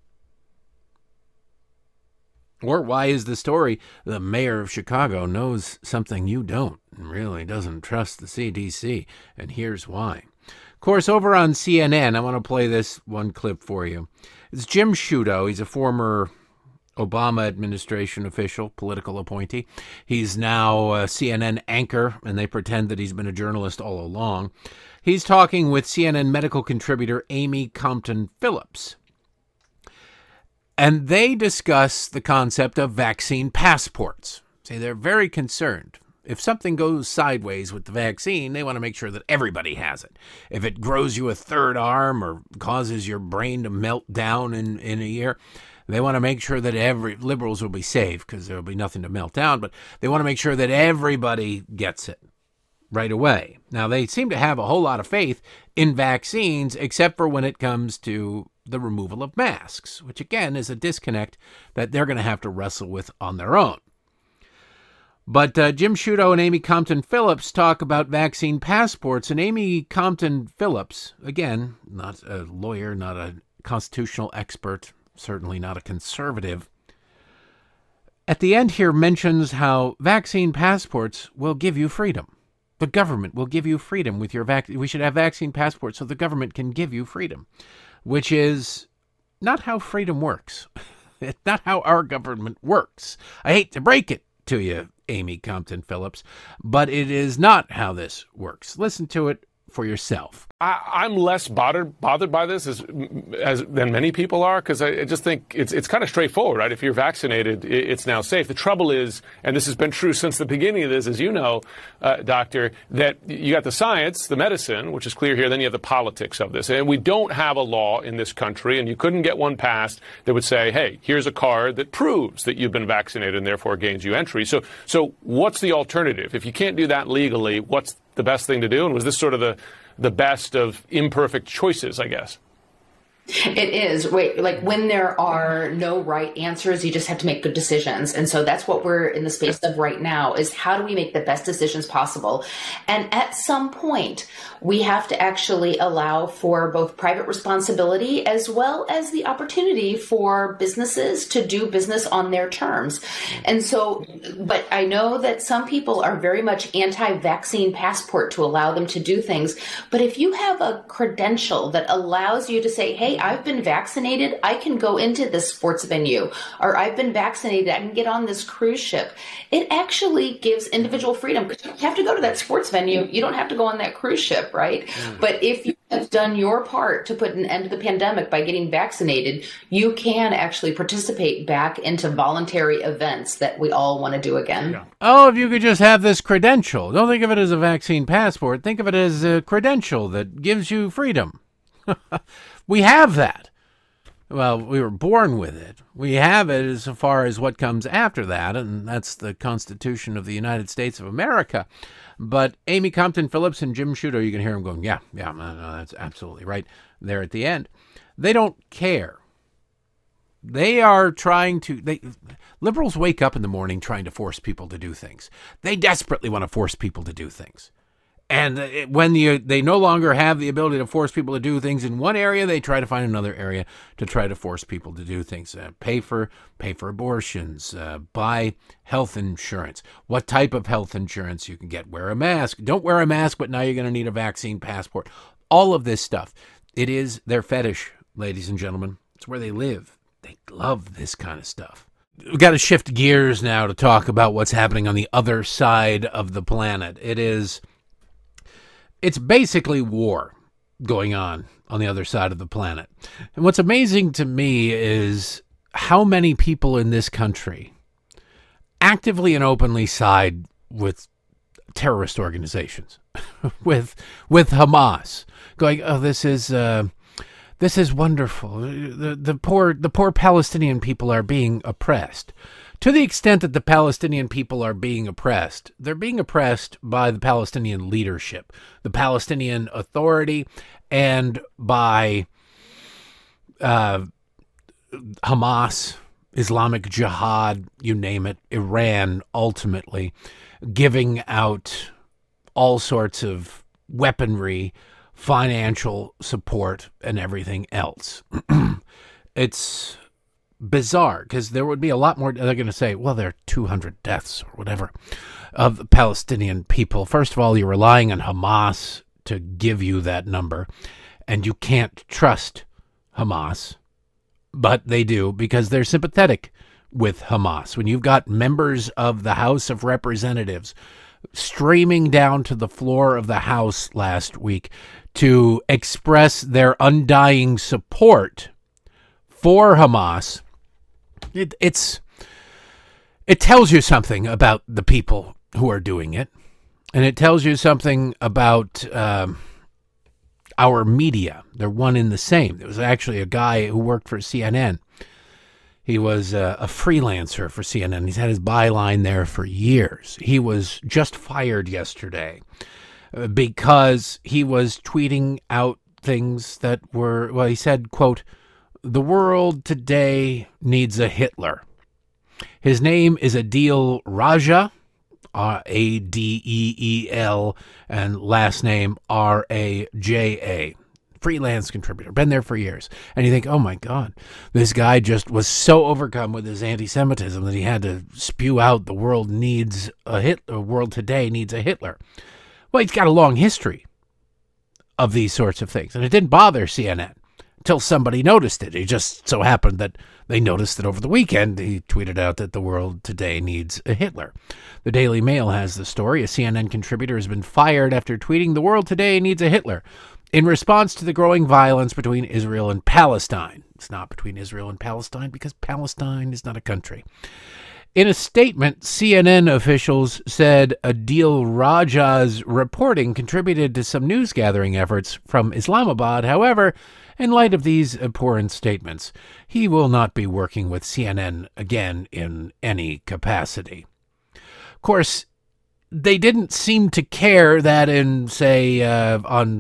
Or why is the story the mayor of Chicago knows something you don't and really doesn't trust the C D C? And here's why. Of course, over on C N N, I want to play this one clip for you. It's Jim Sciutto. He's a former Obama administration official, political appointee. He's now a C N N anchor, and they pretend that he's been a journalist all along. He's talking with C N N medical contributor Amy Compton Phillips. And they discuss the concept of vaccine passports. Say they're very concerned. If something goes sideways with the vaccine, they want to make sure that everybody has it. If it grows you a third arm or causes your brain to melt down in, in a year, they want to make sure that every liberals will be safe because there will be nothing to melt down, but they want to make sure that everybody gets it right away. Now, they seem to have a whole lot of faith in vaccines, except for when it comes to the removal of masks, which again is a disconnect that they're going to have to wrestle with on their own. But uh, Jim Sciutto and Amy Compton Phillips talk about vaccine passports, and Amy Compton Phillips, again, not a lawyer, not a constitutional expert, certainly not a conservative, at the end here mentions how vaccine passports will give you freedom. The government will give you freedom with your vaccine. We should have vaccine passports so the government can give you freedom, which is not how freedom works. It's not how our government works. I hate to break it to you, Amy Compton Phillips, but it is not how this works. Listen to it for yourself. I, I'm less bothered bothered by this as, as than many people are, because I, I just think it's it's kind of straightforward, right? If you're vaccinated, it, it's now safe. The trouble is, and this has been true since the beginning of this, as you know, uh, Doctor, that you got the science, the medicine, which is clear here, then you have the politics of this. And we don't have a law in this country, and you couldn't get one passed that would say, hey, here's a card that proves that you've been vaccinated and therefore gains you entry. So, so what's the alternative? If you can't do that legally, what's the best thing to do? And was this sort of the the best of imperfect choices, I guess. It is. Wait, like when there are no right answers, you just have to make good decisions. And so that's what we're in the space of right now, is how do we make the best decisions possible? And at some point, we have to actually allow for both private responsibility as well as the opportunity for businesses to do business on their terms. And so, but I know that some people are very much anti-vaccine passport to allow them to do things. But if you have a credential that allows you to say, hey, I've been vaccinated, I can go into this sports venue, or I've been vaccinated, I can get on this cruise ship. It actually gives individual freedom. You have to go to that sports venue. You don't have to go on that cruise ship, right? Mm. But if you have done your part to put an end to the pandemic by getting vaccinated, you can actually participate back into voluntary events that we all want to do again. Yeah. Oh, if you could just have this credential. Don't think of it as a vaccine passport. Think of it as a credential that gives you freedom. We have that. Well, we were born with it. We have it as far as what comes after that, and that's the Constitution of the United States of America. But Amy Compton Phillips and Jim Sciutto, you can hear them going, yeah, yeah, no, no, that's absolutely right there at the end. They don't care. They are trying to, they liberals wake up in the morning trying to force people to do things. They desperately want to force people to do things. And when you, they no longer have the ability to force people to do things in one area, they try to find another area to try to force people to do things. Uh, pay for pay for abortions, uh, buy health insurance. What type of health insurance you can get? Wear a mask. Don't wear a mask, but now you're going to need a vaccine passport. All of this stuff. It is their fetish, ladies and gentlemen. It's where they live. They love this kind of stuff. We've got to shift gears now to talk about what's happening on the other side of the planet. It is... It's basically war going on on the other side of the planet. And what's amazing to me is how many people in this country actively and openly side with terrorist organizations, with with Hamas, going, oh, this is uh, this is wonderful. The the poor the poor Palestinian people are being oppressed. To the extent that the Palestinian people are being oppressed, they're being oppressed by the Palestinian leadership, the Palestinian Authority, and by uh, Hamas, Islamic Jihad, you name it, Iran, ultimately, giving out all sorts of weaponry, financial support, and everything else. It's bizarre, because there would be a lot more. They're going to say, well, there are two hundred deaths or whatever of the Palestinian people. First of all, you're relying on Hamas to give you that number, and you can't trust Hamas, but they do because they're sympathetic with Hamas. When you've got members of the House of Representatives streaming down to the floor of the House last week to express their undying support for Hamas, It, it's it tells you something about the people who are doing it, and it tells you something about um, our media. They're one in the same. There was actually a guy who worked for C N N. He was a, a freelancer for C N N. He's had his byline there for years. He was just fired yesterday uh, because he was tweeting out things that were, well, he said, quote, "The world today needs a Hitler." His name is Adil Raja, R A D E E L, and last name R A J A. Freelance contributor, been there for years. And you think, oh my God, this guy just was so overcome with his anti-Semitism that he had to spew out the world needs a Hitler, the world today needs a Hitler. Well, he's got a long history of these sorts of things, and it didn't bother C N N. Until somebody noticed it. It just so happened that they noticed that over the weekend he tweeted out that the world today needs a Hitler. The Daily Mail has the story. A C N N contributor has been fired after tweeting the world today needs a Hitler in response to the growing violence between Israel and Palestine. It's not between Israel and Palestine because Palestine is not a country. In a statement, C N N officials said Adil Raja's reporting contributed to some news-gathering efforts from Islamabad. However, in light of these abhorrent statements, he will not be working with C N N again in any capacity. Of course, they didn't seem to care that in, say, uh, on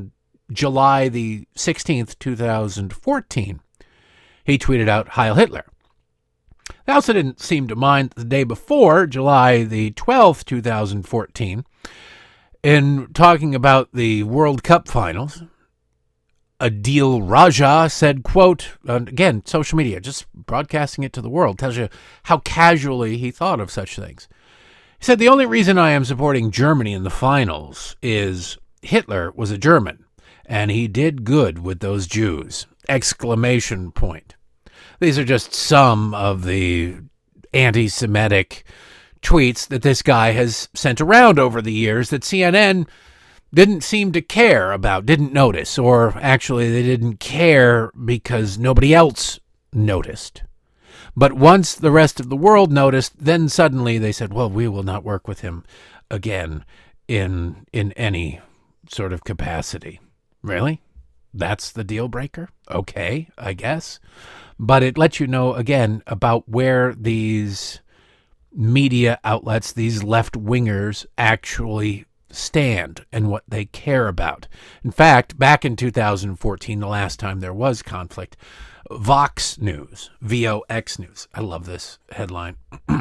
July the sixteenth, two thousand fourteen, he tweeted out, "Heil Hitler." They also didn't seem to mind the day before, July the twelfth, two thousand fourteen, in talking about the World Cup finals. Adil Raja said, quote, and again, social media, just broadcasting it to the world, tells you how casually he thought of such things. He said, "The only reason I am supporting Germany in the finals is Hitler was a German, and he did good with those Jews!" Exclamation point. These are just some of the anti-Semitic tweets that this guy has sent around over the years that C N N didn't seem to care about, didn't notice, or actually they didn't care because nobody else noticed. But once the rest of the world noticed, then suddenly they said, well, we will not work with him again in in any sort of capacity. Really? That's the deal breaker? Okay, I guess. But it lets you know, again, about where these media outlets, these left-wingers, actually stand and what they care about. In fact, back in two thousand fourteen, the last time there was conflict, Vox News, V O X News, I love this headline.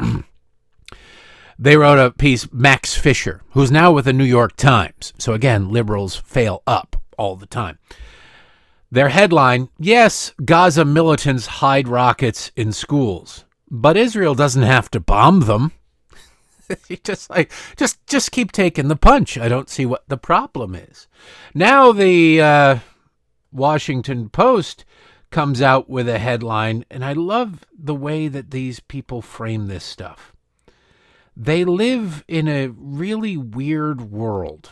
They wrote a piece, Max Fisher, who's now with the New York Times. So again, liberals fail up all the time. Their headline, yes, Gaza militants hide rockets in schools, but Israel doesn't have to bomb them. just like, just, just keep taking the punch. I don't see what the problem is. Now the uh, Washington Post comes out with a headline, and I love the way that these people frame this stuff. They live in a really weird world.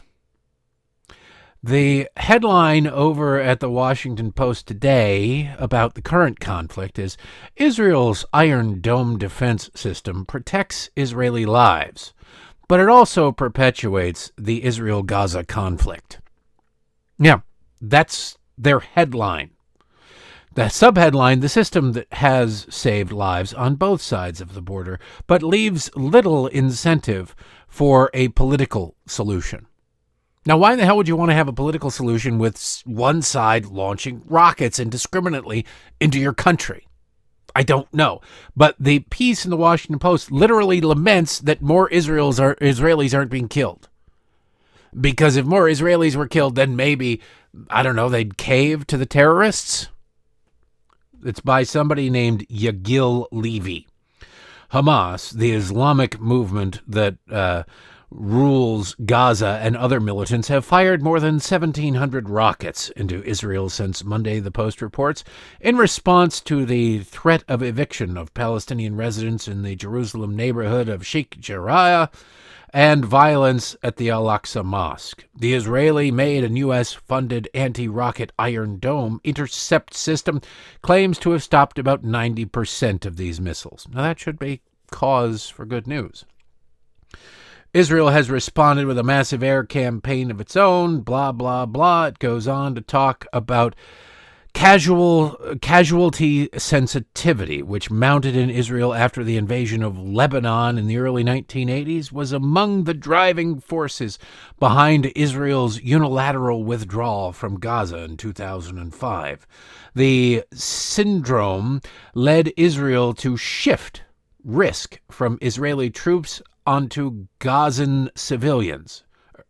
The headline over at the Washington Post today about the current conflict is, Israel's Iron Dome defense system protects Israeli lives, but it also perpetuates the Israel-Gaza conflict. Yeah, that's their headline. The subheadline, the system that has saved lives on both sides of the border, but leaves little incentive for a political solution. Now, why in the hell would you want to have a political solution with one side launching rockets indiscriminately into your country? I don't know. But the piece in the Washington Post literally laments that more Israelis, are, Israelis aren't being killed. Because if more Israelis were killed, then maybe, I don't know, they'd cave to the terrorists? It's by somebody named Yagil Levy. Hamas, the Islamic movement that uh, rules Gaza and other militants, have fired more than seventeen hundred rockets into Israel since Monday, the Post reports, in response to the threat of eviction of Palestinian residents in the Jerusalem neighborhood of Sheikh Jarrah and violence at the Al-Aqsa Mosque. The Israeli-made and U S-funded anti-rocket Iron Dome intercept system claims to have stopped about ninety percent of these missiles. Now, that should be cause for good news. Israel has responded with a massive air campaign of its own, blah, blah, blah. It goes on to talk about casual casualty sensitivity, which mounted in Israel after the invasion of Lebanon in the early nineteen eighties, was among the driving forces behind Israel's unilateral withdrawal from Gaza in two thousand five. The syndrome led Israel to shift risk from Israeli troops onto Gazan civilians.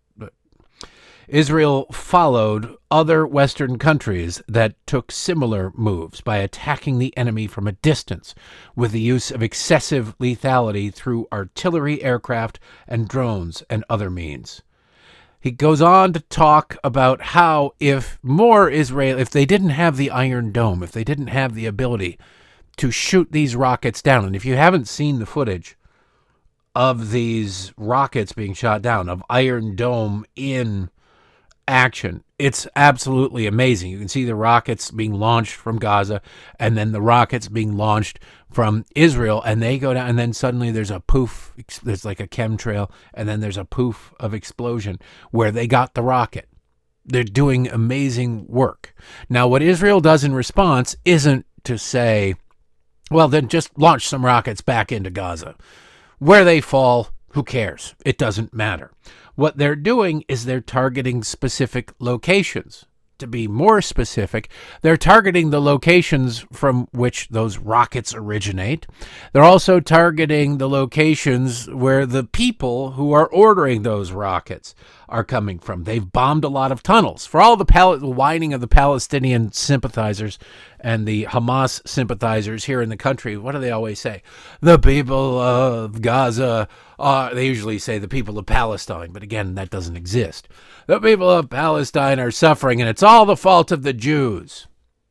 Israel followed other Western countries that took similar moves by attacking the enemy from a distance with the use of excessive lethality through artillery, aircraft, and drones and other means. He goes on to talk about how if more Israel, if they didn't have the Iron Dome, if they didn't have the ability to shoot these rockets down, and if you haven't seen the footage of these rockets being shot down, of Iron Dome in action, it's absolutely amazing. You can see the rockets being launched from Gaza and then the rockets being launched from Israel, and they go down, and then suddenly there's a poof, there's like a chemtrail, and then there's a poof of explosion where they got the rocket. They're doing amazing work. Now, what Israel does in response isn't to say, well, then just launch some rockets back into Gaza. Where they fall, who cares? It doesn't matter. What they're doing is they're targeting specific locations to be more specific, they're targeting the locations from which those rockets originate. They're also targeting the locations where the people who are ordering those rockets are coming from. They've bombed a lot of tunnels. For all the, pal- the whining of the Palestinian sympathizers and the Hamas sympathizers here in the country, what do they always say? The people of Gaza, are, they usually say the people of Palestine, but again, that doesn't exist. The people of Palestine are suffering, and it's all the fault of the Jews.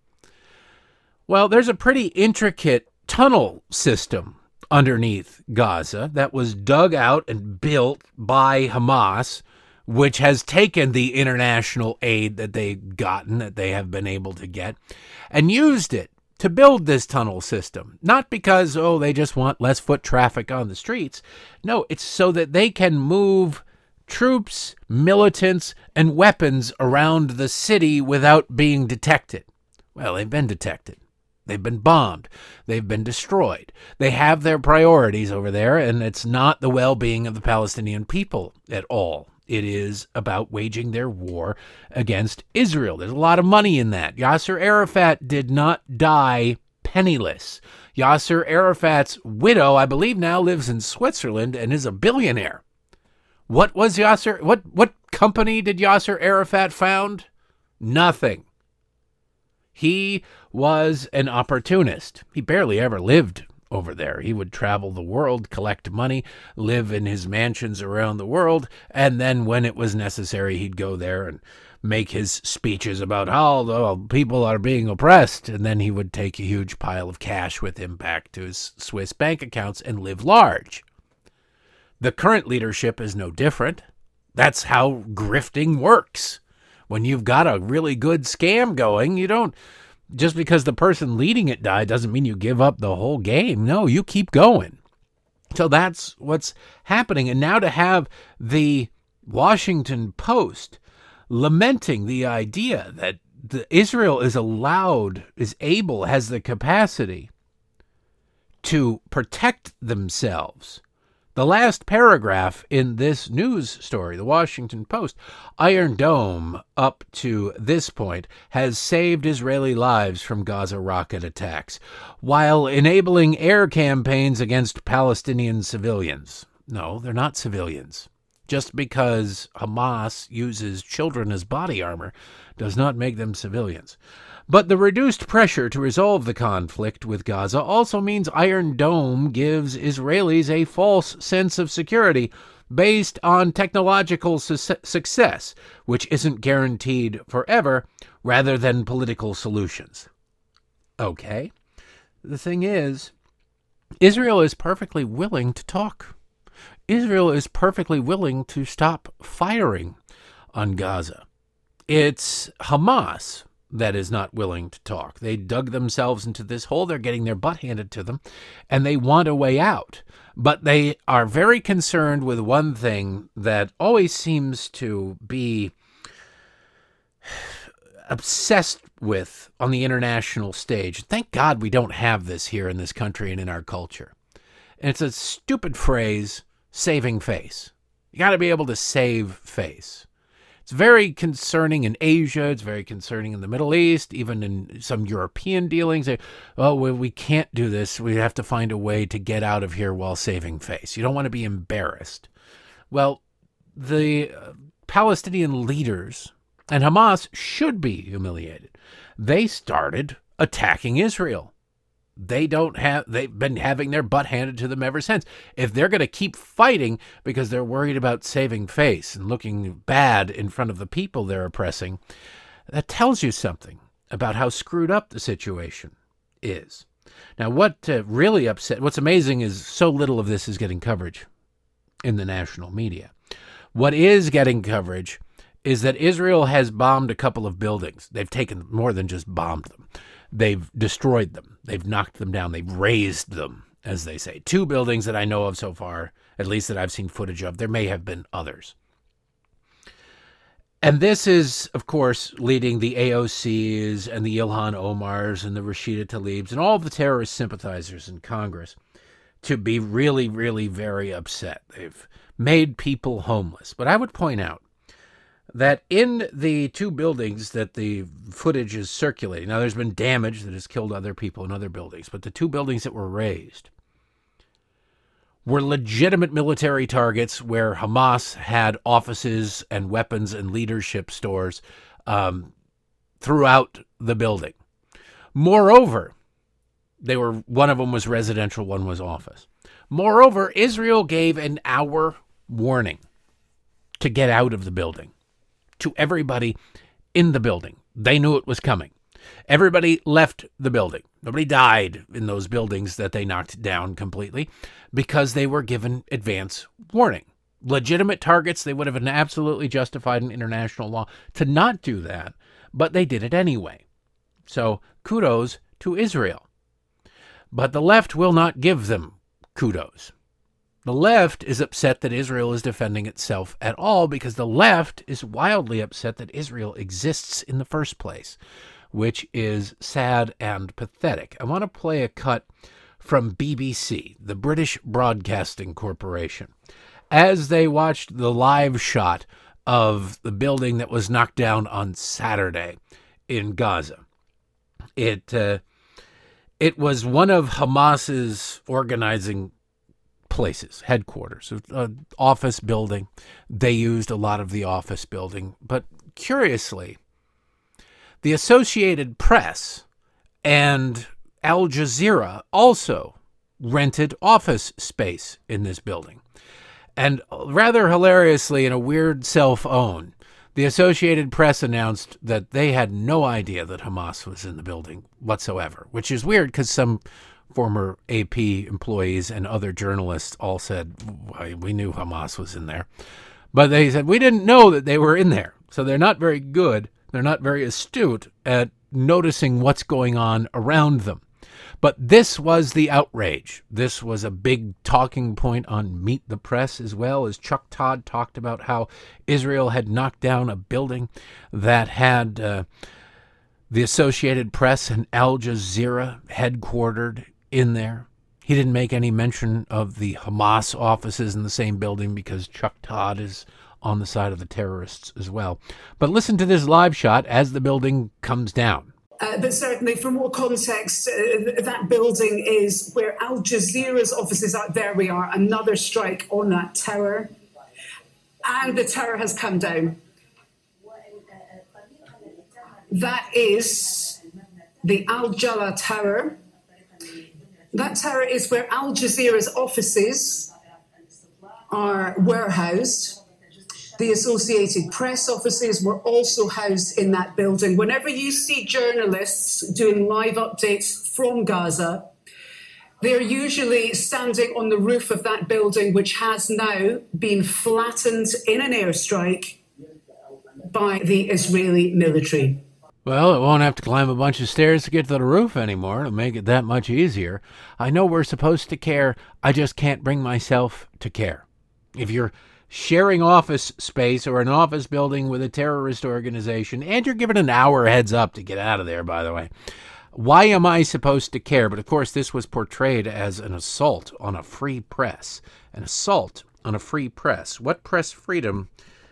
Well, there's a pretty intricate tunnel system underneath Gaza that was dug out and built by Hamas, which has taken the international aid that they've gotten, that they have been able to get, and used it to build this tunnel system. Not because, oh, they just want less foot traffic on the streets. No, it's so that they can move troops, militants, and weapons around the city without being detected. Well, they've been detected. They've been bombed. They've been destroyed. They have their priorities over there, and it's not the well-being of the Palestinian people at all. It is about waging their war against Israel. There's a lot of money in that. Yasser Arafat did not die penniless. Yasser Arafat's widow, I believe, now lives in Switzerland and is a billionaire. What was Yasser? What what company did Yasser Arafat found? Nothing. He was an opportunist. He barely ever lived over there. He would travel the world, collect money, live in his mansions around the world, and then when it was necessary, he'd go there and make his speeches about how the people are being oppressed, and then he would take a huge pile of cash with him back to his Swiss bank accounts and live large. The current leadership is no different. That's how grifting works. When you've got a really good scam going, you don't, just because the person leading it died doesn't mean you give up the whole game. No, you keep going. So that's what's happening. And now to have the Washington Post lamenting the idea that the Israel is allowed, is able, has the capacity to protect themselves. The last paragraph in this news story, the Washington Post, Iron Dome, up to this point, has saved Israeli lives from Gaza rocket attacks, while enabling air campaigns against Palestinian civilians. No, they're not civilians. Just because Hamas uses children as body armor does not make them civilians. But the reduced pressure to resolve the conflict with Gaza also means Iron Dome gives Israelis a false sense of security based on technological su- success, which isn't guaranteed forever, rather than political solutions. Okay. The thing is, Israel is perfectly willing to talk. Israel is perfectly willing to stop firing on Gaza. It's Hamas that is not willing to talk. They dug themselves into this hole. They're getting their butt handed to them, and they want a way out. But they are very concerned with one thing that always seems to be obsessed with on the international stage. Thank God we don't have this here in this country and in our culture. And it's a stupid phrase, saving face. You got to be able to save face. It's very concerning in Asia. It's very concerning in the Middle East, even in some European dealings. Oh, well, we can't do this. We have to find a way to get out of here while saving face. You don't want to be embarrassed. Well, the Palestinian leaders and Hamas should be humiliated. They started attacking Israel. They don't have, they've been having their butt handed to them ever since. If they're going to keep fighting because they're worried about saving face and looking bad in front of the people they're oppressing, that tells you something about how screwed up the situation is. Now, what uh, really upset, what's amazing is so little of this is getting coverage in the national media. What is getting coverage is that Israel has bombed a couple of buildings. They've taken more than just bombed them. They've destroyed them. They've knocked them down. They've razed them, as they say. Two buildings that I know of so far, at least that I've seen footage of. There may have been others. And this is, of course, leading the A O Cs and the Ilhan Omars and the Rashida Tlaibs and all the terrorist sympathizers in Congress to be really, really very upset. They've made people homeless. But I would point out, that in the two buildings that the footage is circulating, now there's been damage that has killed other people in other buildings, but the two buildings that were razed were legitimate military targets where Hamas had offices and weapons and leadership stores um, throughout the building. Moreover, they were one of them was residential, one was office. Moreover, Israel gave an hour warning to get out of the building to everybody in the building. They knew it was coming. Everybody left the building. Nobody died in those buildings that they knocked down completely because they were given advance warning. Legitimate targets, they would have been absolutely justified in international law to not do that, but they did it anyway. So kudos to Israel. But the left will not give them kudos. The left is upset that Israel is defending itself at all because the left is wildly upset that Israel exists in the first place, which is sad and pathetic. I want to play a cut from B B C, the British Broadcasting Corporation, as they watched the live shot of the building that was knocked down on Saturday in Gaza. It uh, it was one of Hamas's organizing places, headquarters, an office building. They used a lot of the office building. But curiously, the Associated Press and Al Jazeera also rented office space in this building. And rather hilariously, in a weird self-own, the Associated Press announced that they had no idea that Hamas was in the building whatsoever, which is weird because some former A P employees and other journalists all said, we knew Hamas was in there. But they said, we didn't know that they were in there. So they're not very good. They're not very astute at noticing what's going on around them. But this was the outrage. This was a big talking point on Meet the Press, as well as Chuck Todd talked about how Israel had knocked down a building that had uh, the Associated Press and Al Jazeera headquartered in there. He didn't make any mention of the Hamas offices in the same building because Chuck Todd is on the side of the terrorists as well. But listen to this live shot as the building comes down. Uh, but certainly, for more context, uh, that building is where Al Jazeera's offices are. There we are, another strike on that tower. And the tower has come down. That is the Al Jala Tower. That tower is where Al Jazeera's offices are were housed. The Associated Press offices were also housed in that building. Whenever you see journalists doing live updates from Gaza, they're usually standing on the roof of that building, which has now been flattened in an airstrike by the Israeli military. Well, it won't have to climb a bunch of stairs to get to the roof anymore. It'll make it that much easier. I know we're supposed to care. I just can't bring myself to care. If you're sharing office space or an office building with a terrorist organization, and you're given an hour heads up to get out of there, by the way, why am I supposed to care? But of course, this was portrayed as an assault on a free press. An assault on a free press. What press freedom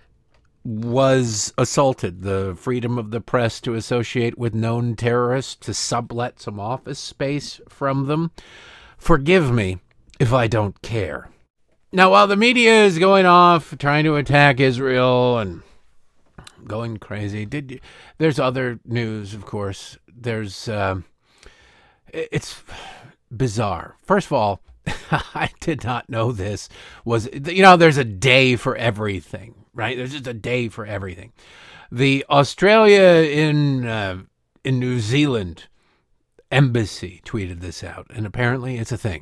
was assaulted? The freedom of the press to associate with known terrorists, to sublet some office space from them? Forgive me if I don't care. Now, while the media is going off, trying to attack Israel and going crazy, did you, there's other news, of course. There's, uh, it's bizarre. First of all, I did not know this was, you know, there's a day for everything, right? There's just a day for everything. The Australia in uh, in New Zealand embassy tweeted this out, and apparently it's a thing.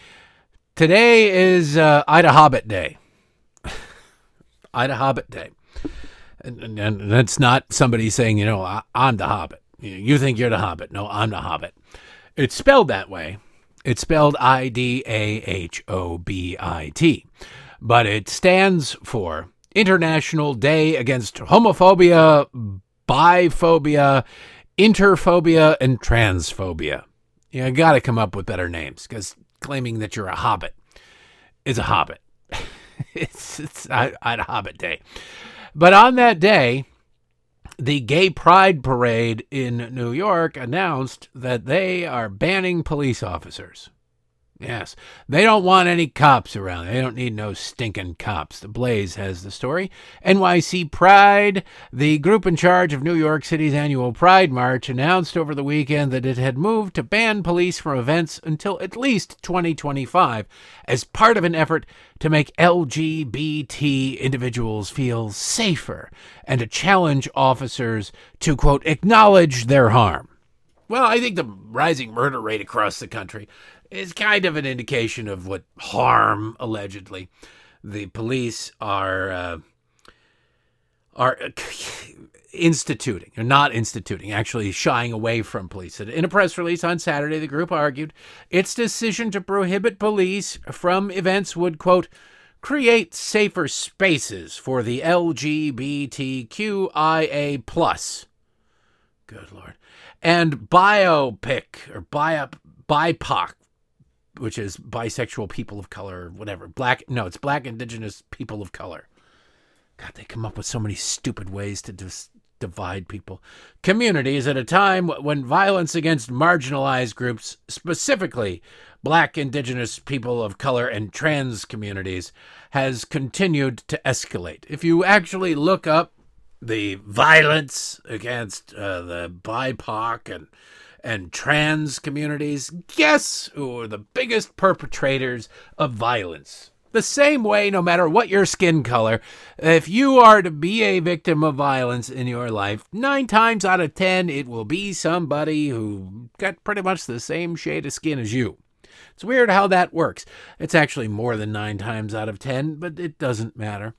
Today is uh, Ida Hobbit Day. Ida Hobbit Day. And, and, and that's not somebody saying, you know, I, I'm the Hobbit. You think you're the Hobbit. No, I'm the Hobbit. It's spelled that way. It's spelled I D A H O B I T. But it stands for International Day Against Homophobia, Biphobia, Interphobia, and Transphobia. You got to come up with better names, because claiming that you're a hobbit is a hobbit. it's it's I, I Hobbit Day. But on that day, the Gay Pride Parade in New York announced that they are banning police officers. Yes, they don't want any cops around. They don't need no stinking cops. The Blaze has the story. N Y C Pride, the group in charge of New York City's annual Pride March, announced over the weekend that it had moved to ban police from events until at least twenty twenty-five as part of an effort to make L G B T individuals feel safer and to challenge officers to, quote, acknowledge their harm. Well, I think the rising murder rate across the country is kind of an indication of what harm, allegedly, the police are uh, are instituting, or not instituting, actually shying away from police. In a press release on Saturday, the group argued its decision to prohibit police from events would, quote, create safer spaces for the L G B T Q I A plus. Good Lord. And biopic, or bio, B I P O C, which is bisexual people of color, or whatever. Black, no, it's black indigenous people of color. God, they come up with so many stupid ways to just divide people. Communities at a time when violence against marginalized groups, specifically black, indigenous people of color and trans communities, has continued to escalate. If you actually look up the violence against uh, the B I P O C and and trans communities, guess who are the biggest perpetrators of violence? The same way, no matter what your skin color, if you are to be a victim of violence in your life, nine times out of ten, it will be somebody who got pretty much the same shade of skin as you. It's weird how that works. It's actually more than nine times out of ten, but it doesn't matter.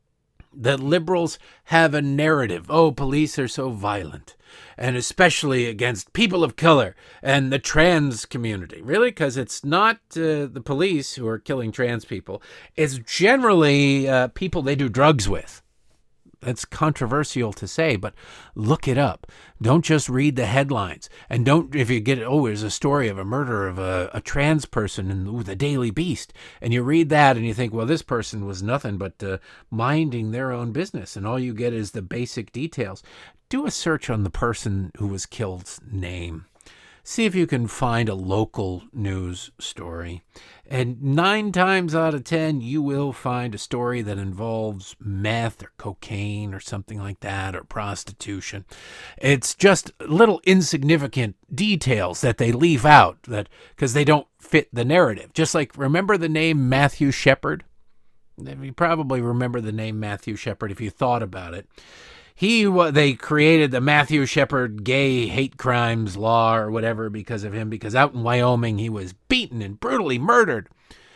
The liberals have a narrative. Oh, police are so violent, and especially against people of color and the trans community. Really? Because it's not uh, the police who are killing trans people. It's generally uh, people they do drugs with. That's controversial to say, but look it up. Don't just read the headlines. And don't, if you get, oh, there's a story of a murder of a, a trans person in ooh, the Daily Beast, and you read that and you think, well, this person was nothing but uh, minding their own business, and all you get is the basic details. Do a search on the person who was killed's name. See if you can find a local news story. And nine times out of ten, you will find a story that involves meth or cocaine or something like that, or prostitution. It's just little insignificant details that they leave out that because they don't fit the narrative. Just like, remember the name Matthew Shepard? You probably remember the name Matthew Shepard if you thought about it. He, they created the Matthew Shepard gay hate crimes law or whatever because of him, because out in Wyoming he was beaten and brutally murdered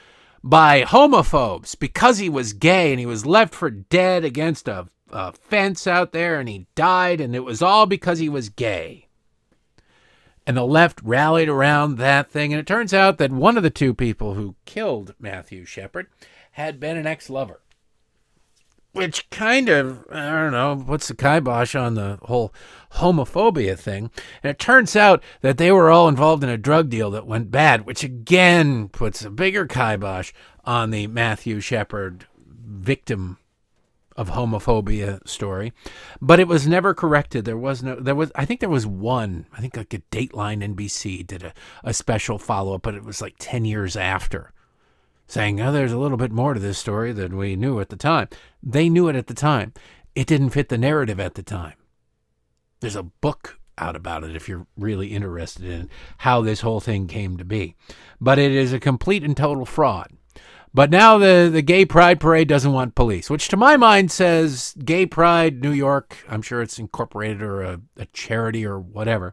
by homophobes because he was gay, and he was left for dead against a, a fence out there, and he died, and it was all because he was gay. And the left rallied around that thing, and it turns out that one of the two people who killed Matthew Shepard had been an ex-lover. Which kind of, I don't know, puts the kibosh on the whole homophobia thing. And it turns out that they were all involved in a drug deal that went bad, which again puts a bigger kibosh on the Matthew Shepard victim of homophobia story. But it was never corrected. There was no, there was, I think there was one, I think like a Dateline N B C did a, a special follow-up, but it was like ten years after, saying, oh, there's a little bit more to this story than we knew at the time. They knew it at the time. It didn't fit the narrative at the time. There's a book out about it if you're really interested in how this whole thing came to be. But it is a complete and total fraud. But now the, the Gay Pride Parade doesn't want police, which to my mind says Gay Pride New York, I'm sure it's incorporated or a, a charity or whatever.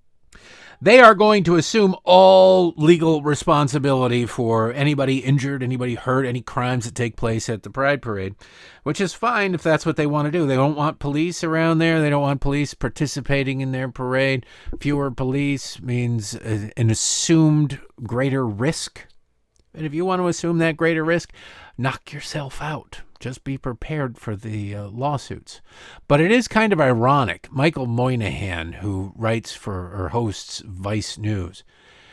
They are going to assume all legal responsibility for anybody injured, anybody hurt, any crimes that take place at the Pride Parade, which is fine if that's what they want to do. They don't want police around there. They don't want police participating in their parade. Fewer police means an assumed greater risk. And if you want to assume that greater risk, knock yourself out. Just be prepared for the uh, lawsuits. But it is kind of ironic. Michael Moynihan, who writes for or hosts Vice News,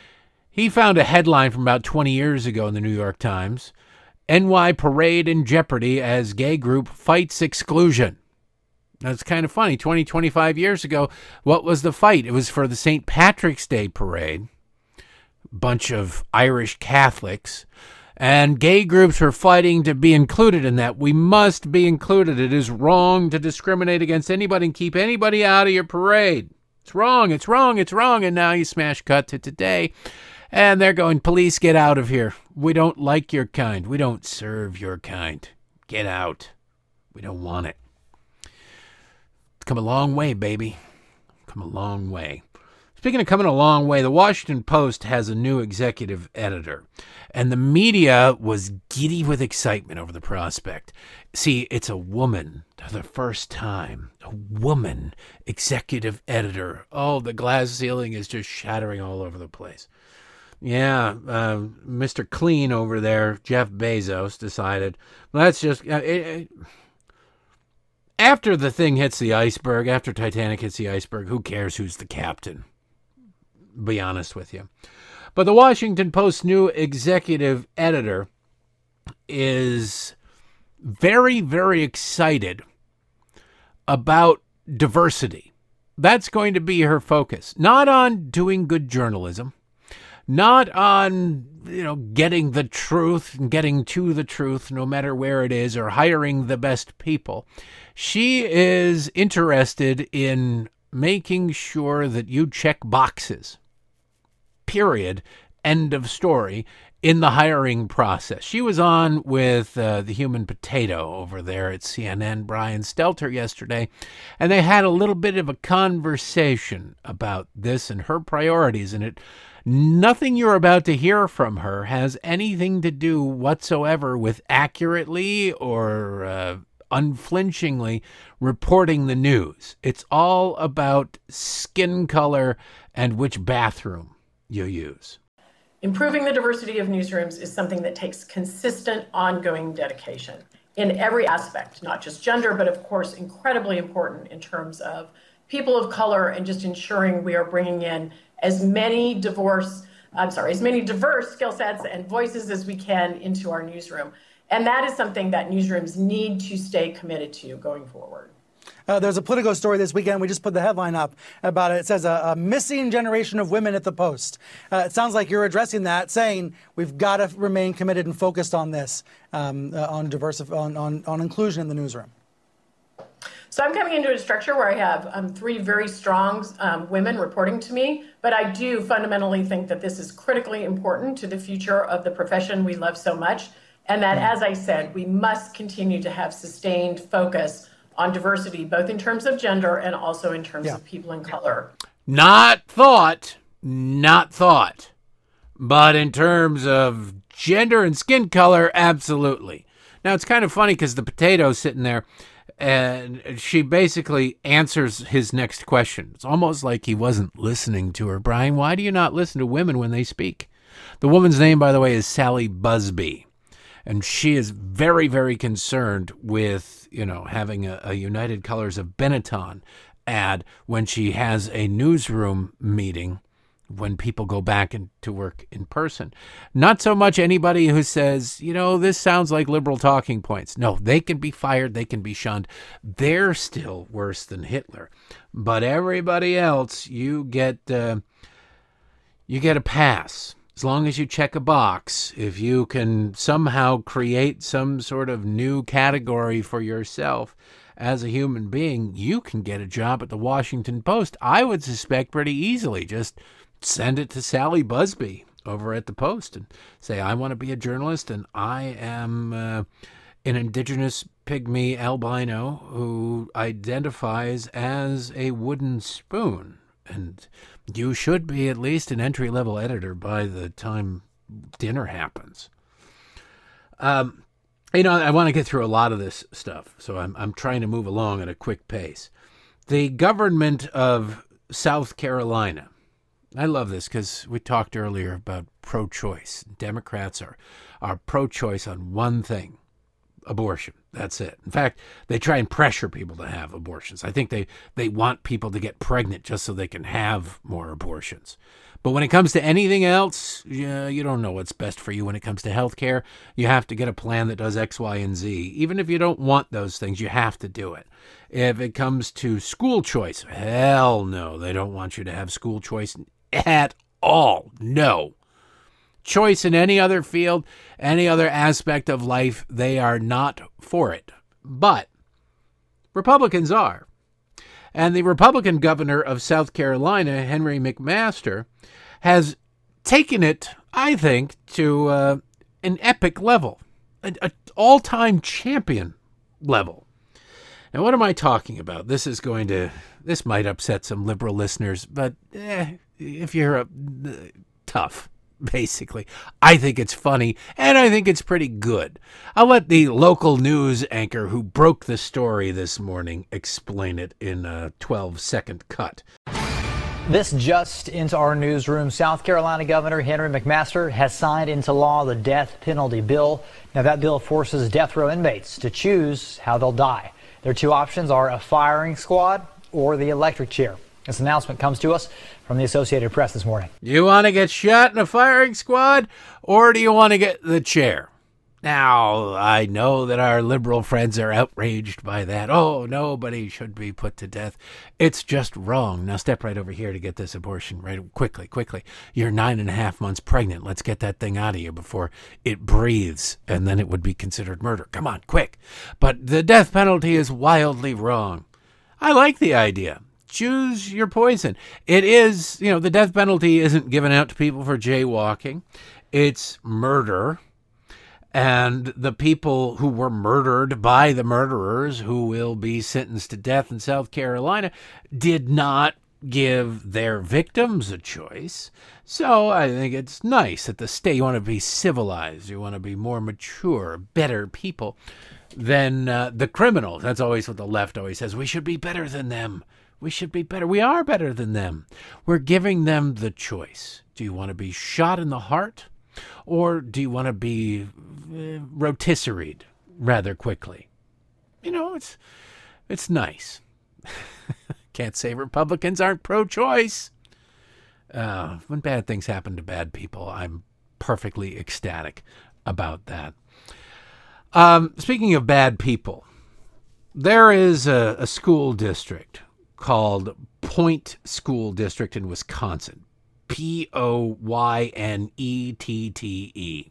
he found a headline from about twenty years ago in the New York Times. N Y Parade in Jeopardy as Gay Group Fights Exclusion. That's kind of funny. twenty, twenty-five years ago, what was the fight? It was for the Saint Patrick's Day parade. Bunch of Irish Catholics. And gay groups were fighting to be included in that. We must be included. It is wrong to discriminate against anybody and keep anybody out of your parade. It's wrong, it's wrong, it's wrong. And now you smash cut to today. And they're going, police, get out of here. We don't like your kind. We don't serve your kind. Get out. We don't want it. It's come a long way, baby. Come a long way. Speaking of coming a long way, the Washington Post has a new executive editor, and the media was giddy with excitement over the prospect. See, it's a woman for the first time, a woman executive editor. Oh, the glass ceiling is just shattering all over the place. Yeah, uh, Mister Clean over there, Jeff Bezos, decided, let's just... Uh, it, it, after the thing hits the iceberg, after Titanic hits the iceberg, who cares who's the captain? Be honest with you. But the Washington Post's new executive editor is very, very excited about diversity. That's going to be her focus. Not on doing good journalism, not on, you know, getting the truth and getting to the truth no matter where it is, or hiring the best people. She is interested in making sure that you check boxes. Period. End of story. In the hiring process. She was on with uh, the Human Potato over there at C N N, Brian Stelter, yesterday, and they had a little bit of a conversation about this and her priorities. And it, nothing you're about to hear from her has anything to do whatsoever with accurately or uh, unflinchingly reporting the news. It's all about skin color and which bathroom you use. Improving the diversity of newsrooms is something that takes consistent, ongoing dedication in every aspect, not just gender, but of course, incredibly important in terms of people of color and just ensuring we are bringing in as many diverse, I'm sorry, as many diverse skill sets and voices as we can into our newsroom. And that is something that newsrooms need to stay committed to going forward. Uh, there's a Politico story this weekend. We just put the headline up about it. It says a, a missing generation of women at the Post. Uh, it sounds like you're addressing that, saying we've got to remain committed and focused on this, um, uh, on, diversi- on, on, on inclusion in the newsroom. So I'm coming into a structure where I have um, three very strong um, women reporting to me, but I do fundamentally think that this is critically important to the future of the profession we love so much, and that, as I said, we must continue to have sustained focus on diversity, both in terms of gender and also in terms yeah. of people in color. Not thought, not thought. But in terms of gender and skin color, absolutely. Now, it's kind of funny because the potato's sitting there, and she basically answers his next question. It's almost like he wasn't listening to her. Brian, why do you not listen to women when they speak? The woman's name, by the way, is Sally Busby. And she is very, very concerned with, you know, having a, a United Colors of Benetton ad when she has a newsroom meeting when people go back in, to work in person. Not so much anybody who says, you know, this sounds like liberal talking points. No, they can be fired. They can be shunned. They're still worse than Hitler. But everybody else, you get, uh, you get a pass. As long as you check a box, if you can somehow create some sort of new category for yourself as a human being, you can get a job at the Washington Post. I would suspect pretty easily. Just send it to Sally Busby over at the Post and say, I want to be a journalist, and I am uh, an indigenous pygmy albino who identifies as a wooden spoon. And you should be at least an entry-level editor by the time dinner happens. Um, you know, I want to get through a lot of this stuff, so I'm I'm trying to move along at a quick pace. The government of South Carolina. I love this because we talked earlier about pro-choice. Democrats are are pro-choice on one thing: abortion. That's it. In fact, they try and pressure people to have abortions. I think they, they want people to get pregnant just so they can have more abortions. But when it comes to anything else, yeah, you don't know what's best for you. When it comes to healthcare, you have to get a plan that does X, Y, and Z. Even if you don't want those things, you have to do it. If it comes to school choice, hell no, they don't want you to have school choice at all. No. Choice in any other field, any other aspect of life, they are not for it. But Republicans are. And the Republican governor of South Carolina, Henry McMaster, has taken it, I think, to uh, an epic level, an all-time champion level. Now, what am I talking about? This is going to, this might upset some liberal listeners, but eh, if you're a, uh, tough, basically. I think it's funny, and I think it's pretty good. I'll let the local news anchor who broke the story this morning explain it in a twelve-second cut. This just into our newsroom. South Carolina Governor Henry McMaster has signed into law the death penalty bill. Now, that bill forces death row inmates to choose how they'll die. Their two options are a firing squad or the electric chair. This announcement comes to us from the Associated Press this morning. You want to get shot in a firing squad, or do you want to get the chair? Now, I know that our liberal friends are outraged by that. Oh, nobody should be put to death. It's just wrong. Now step right over here to get this abortion right quickly, quickly. You're nine and a half months pregnant. Let's get that thing out of you before it breathes, and then it would be considered murder. Come on, quick. But the death penalty is wildly wrong. I like the idea. Choose your poison. It is, you know, the death penalty isn't given out to people for jaywalking. It's murder. And the people who were murdered by the murderers who will be sentenced to death in South Carolina did not give their victims a choice. So I think it's nice that the state, you want to be civilized, you want to be more mature, better people than uh, the criminals. That's always what the left always says. We should be better than them. We should be better. We are better than them. We're giving them the choice. Do you want to be shot in the heart, or do you want to be uh, rotisseried rather quickly? You know, it's it's nice. Can't say Republicans aren't pro-choice. Uh, when bad things happen to bad people, I'm perfectly ecstatic about that. Um, speaking of bad people, there is a, a school district called Point School District in Wisconsin. P O Y N E T T E.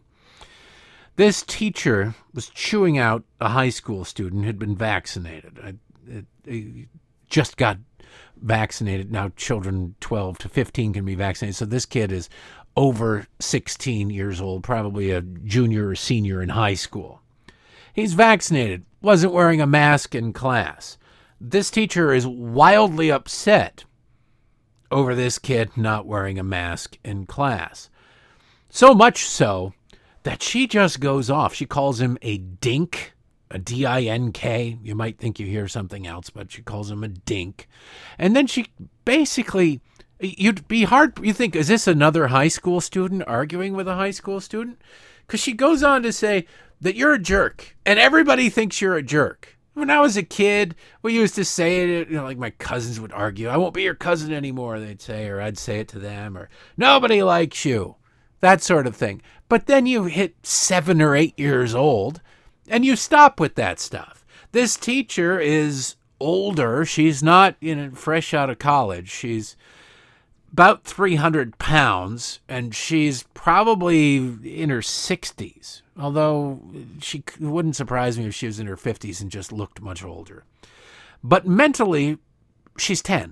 This teacher was chewing out a high school student who had been vaccinated. I, it, it just got vaccinated. Now children twelve to fifteen can be vaccinated. So this kid is over sixteen years old, probably a junior or senior in high school. He's vaccinated, wasn't wearing a mask in class. This teacher is wildly upset over this kid not wearing a mask in class. So much so that she just goes off. She calls him a dink, a D I N K. You might think you hear something else, but she calls him a dink. And then she basically, you'd be hard, you think, is this another high school student arguing with a high school student? Because she goes on to say that you're a jerk, and everybody thinks you're a jerk. When I was a kid, we used to say it, you know, like my cousins would argue, I won't be your cousin anymore, they'd say, or I'd say it to them, or nobody likes you, that sort of thing. But then you hit seven or eight years old, and you stop with that stuff. This teacher is older. She's not, you know, fresh out of college. She's about three hundred pounds, and she's probably in her sixties. Although she it wouldn't surprise me if she was in her fifties and just looked much older. But mentally, she's ten,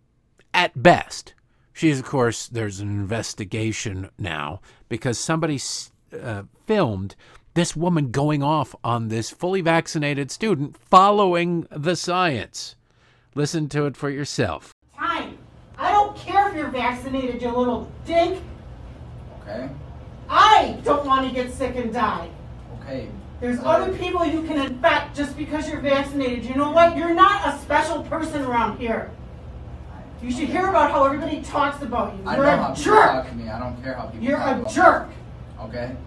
at best. She's, of course, there's an investigation now because somebody uh, filmed this woman going off on this fully vaccinated student following the science. Listen to it for yourself. Time. I don't care if you're vaccinated, you little dink. Okay. I don't want to get sick and die. Okay. There's other people you can infect just because you're vaccinated. You know what? You're not a special person around here. You should hear about how everybody talks about you. I You're know a how people jerk. talk to me. I don't care how people You're talk a about jerk. me. Okay.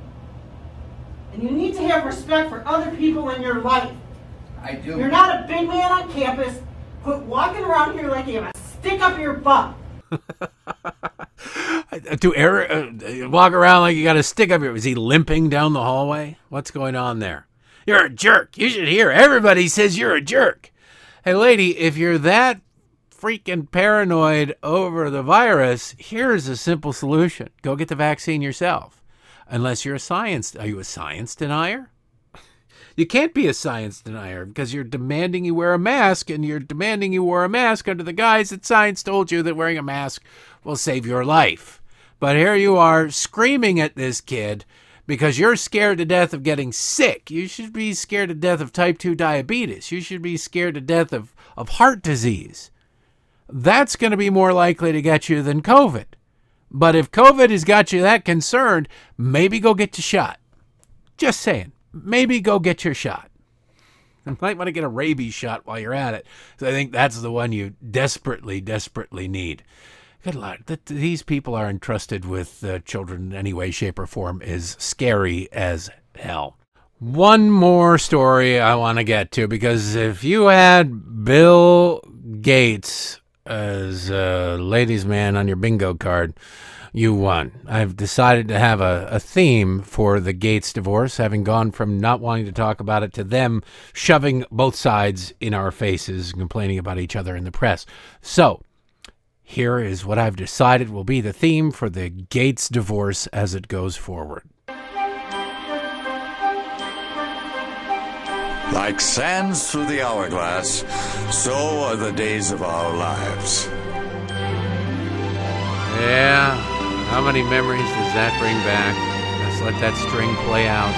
And you need to have respect for other people in your life. I do. You're not a big man on campus. Quit walking around here like you have a stick up your butt. To air, uh, walk around like you got a stick up here. Is he limping down the hallway? What's going on there? You're a jerk. You should hear. Everybody says you're a jerk. Hey, lady, if you're that freaking paranoid over the virus, here's a simple solution. Go get the vaccine yourself. Unless you're a science. Are you a science denier? You can't be a science denier because you're demanding you wear a mask, and you're demanding you wear a mask under the guise that science told you that wearing a mask will save your life. But here you are screaming at this kid because you're scared to death of getting sick. You should be scared to death of type two diabetes. You should be scared to death of, of heart disease. That's going to be more likely to get you than COVID. But if COVID has got you that concerned, maybe go get your shot. Just saying. Maybe go get your shot. You might want to get a rabies shot while you're at it. So I think that's the one you desperately, desperately need. Good luck. That these people are entrusted with uh, children in any way, shape, or form is scary as hell. One more story I want to get to, because if you had Bill Gates as a ladies' man on your bingo card, you won. I've decided to have a, a theme for the Gates divorce, having gone from not wanting to talk about it to them shoving both sides in our faces and complaining about each other in the press. So, here is what I've decided will be the theme for the Gates divorce as it goes forward. Like sands through the hourglass, so are the days of our lives. Yeah, how many memories does that bring back? Let's let that string play out.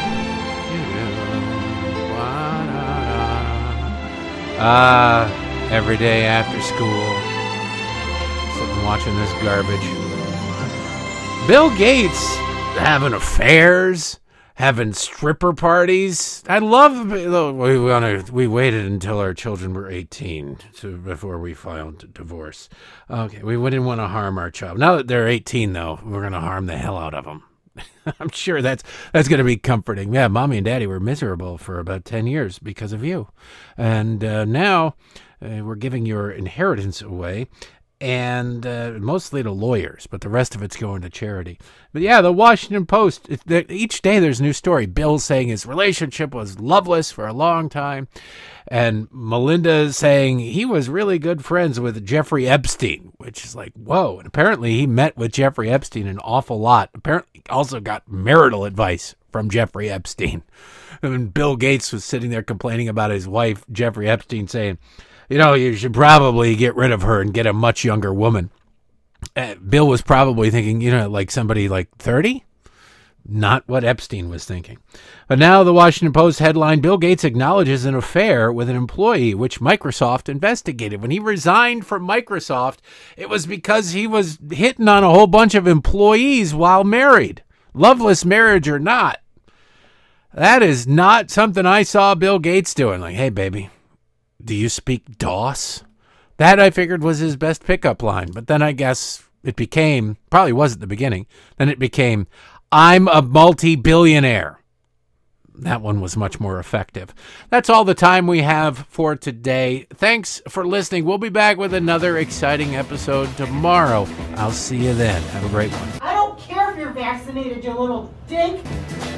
Ah, uh, every day after school, sitting watching this garbage. Bill Gates having affairs. Having stripper parties. I love. We wanna, we waited until our children were eighteen to, before we filed divorce. Okay, we didn't want to harm our child. Now that they're eighteen, though, we're going to harm the hell out of them. I'm sure that's that's going to be comforting. Yeah, mommy and daddy were miserable for about ten years because of you, and uh, now uh, we're giving your inheritance away. And uh, mostly to lawyers, but the rest of it's going to charity. But yeah, the Washington Post, it, each day there's a new story. Bill saying his relationship was loveless for a long time. And Melinda saying he was really good friends with Jeffrey Epstein, which is like, whoa. And apparently he met with Jeffrey Epstein an awful lot. Apparently also got marital advice from Jeffrey Epstein. And Bill Gates was sitting there complaining about his wife, Jeffrey Epstein, saying, you know, you should probably get rid of her and get a much younger woman. Uh, Bill was probably thinking, you know, like somebody like thirty? Not what Epstein was thinking. But now the Washington Post headline, Bill Gates acknowledges an affair with an employee, which Microsoft investigated. When he resigned from Microsoft, it was because he was hitting on a whole bunch of employees while married. Loveless marriage or not. That is not something I saw Bill Gates doing. Like, hey, baby. Do you speak DOS? That I figured was his best pickup line. But then I guess it became, probably was at the beginning, then it became, I'm a multi-billionaire. That one was much more effective. That's all the time we have for today. Thanks for listening. We'll be back with another exciting episode tomorrow. I'll see you then. Have a great one. I don't care if you're vaccinated, you little dink.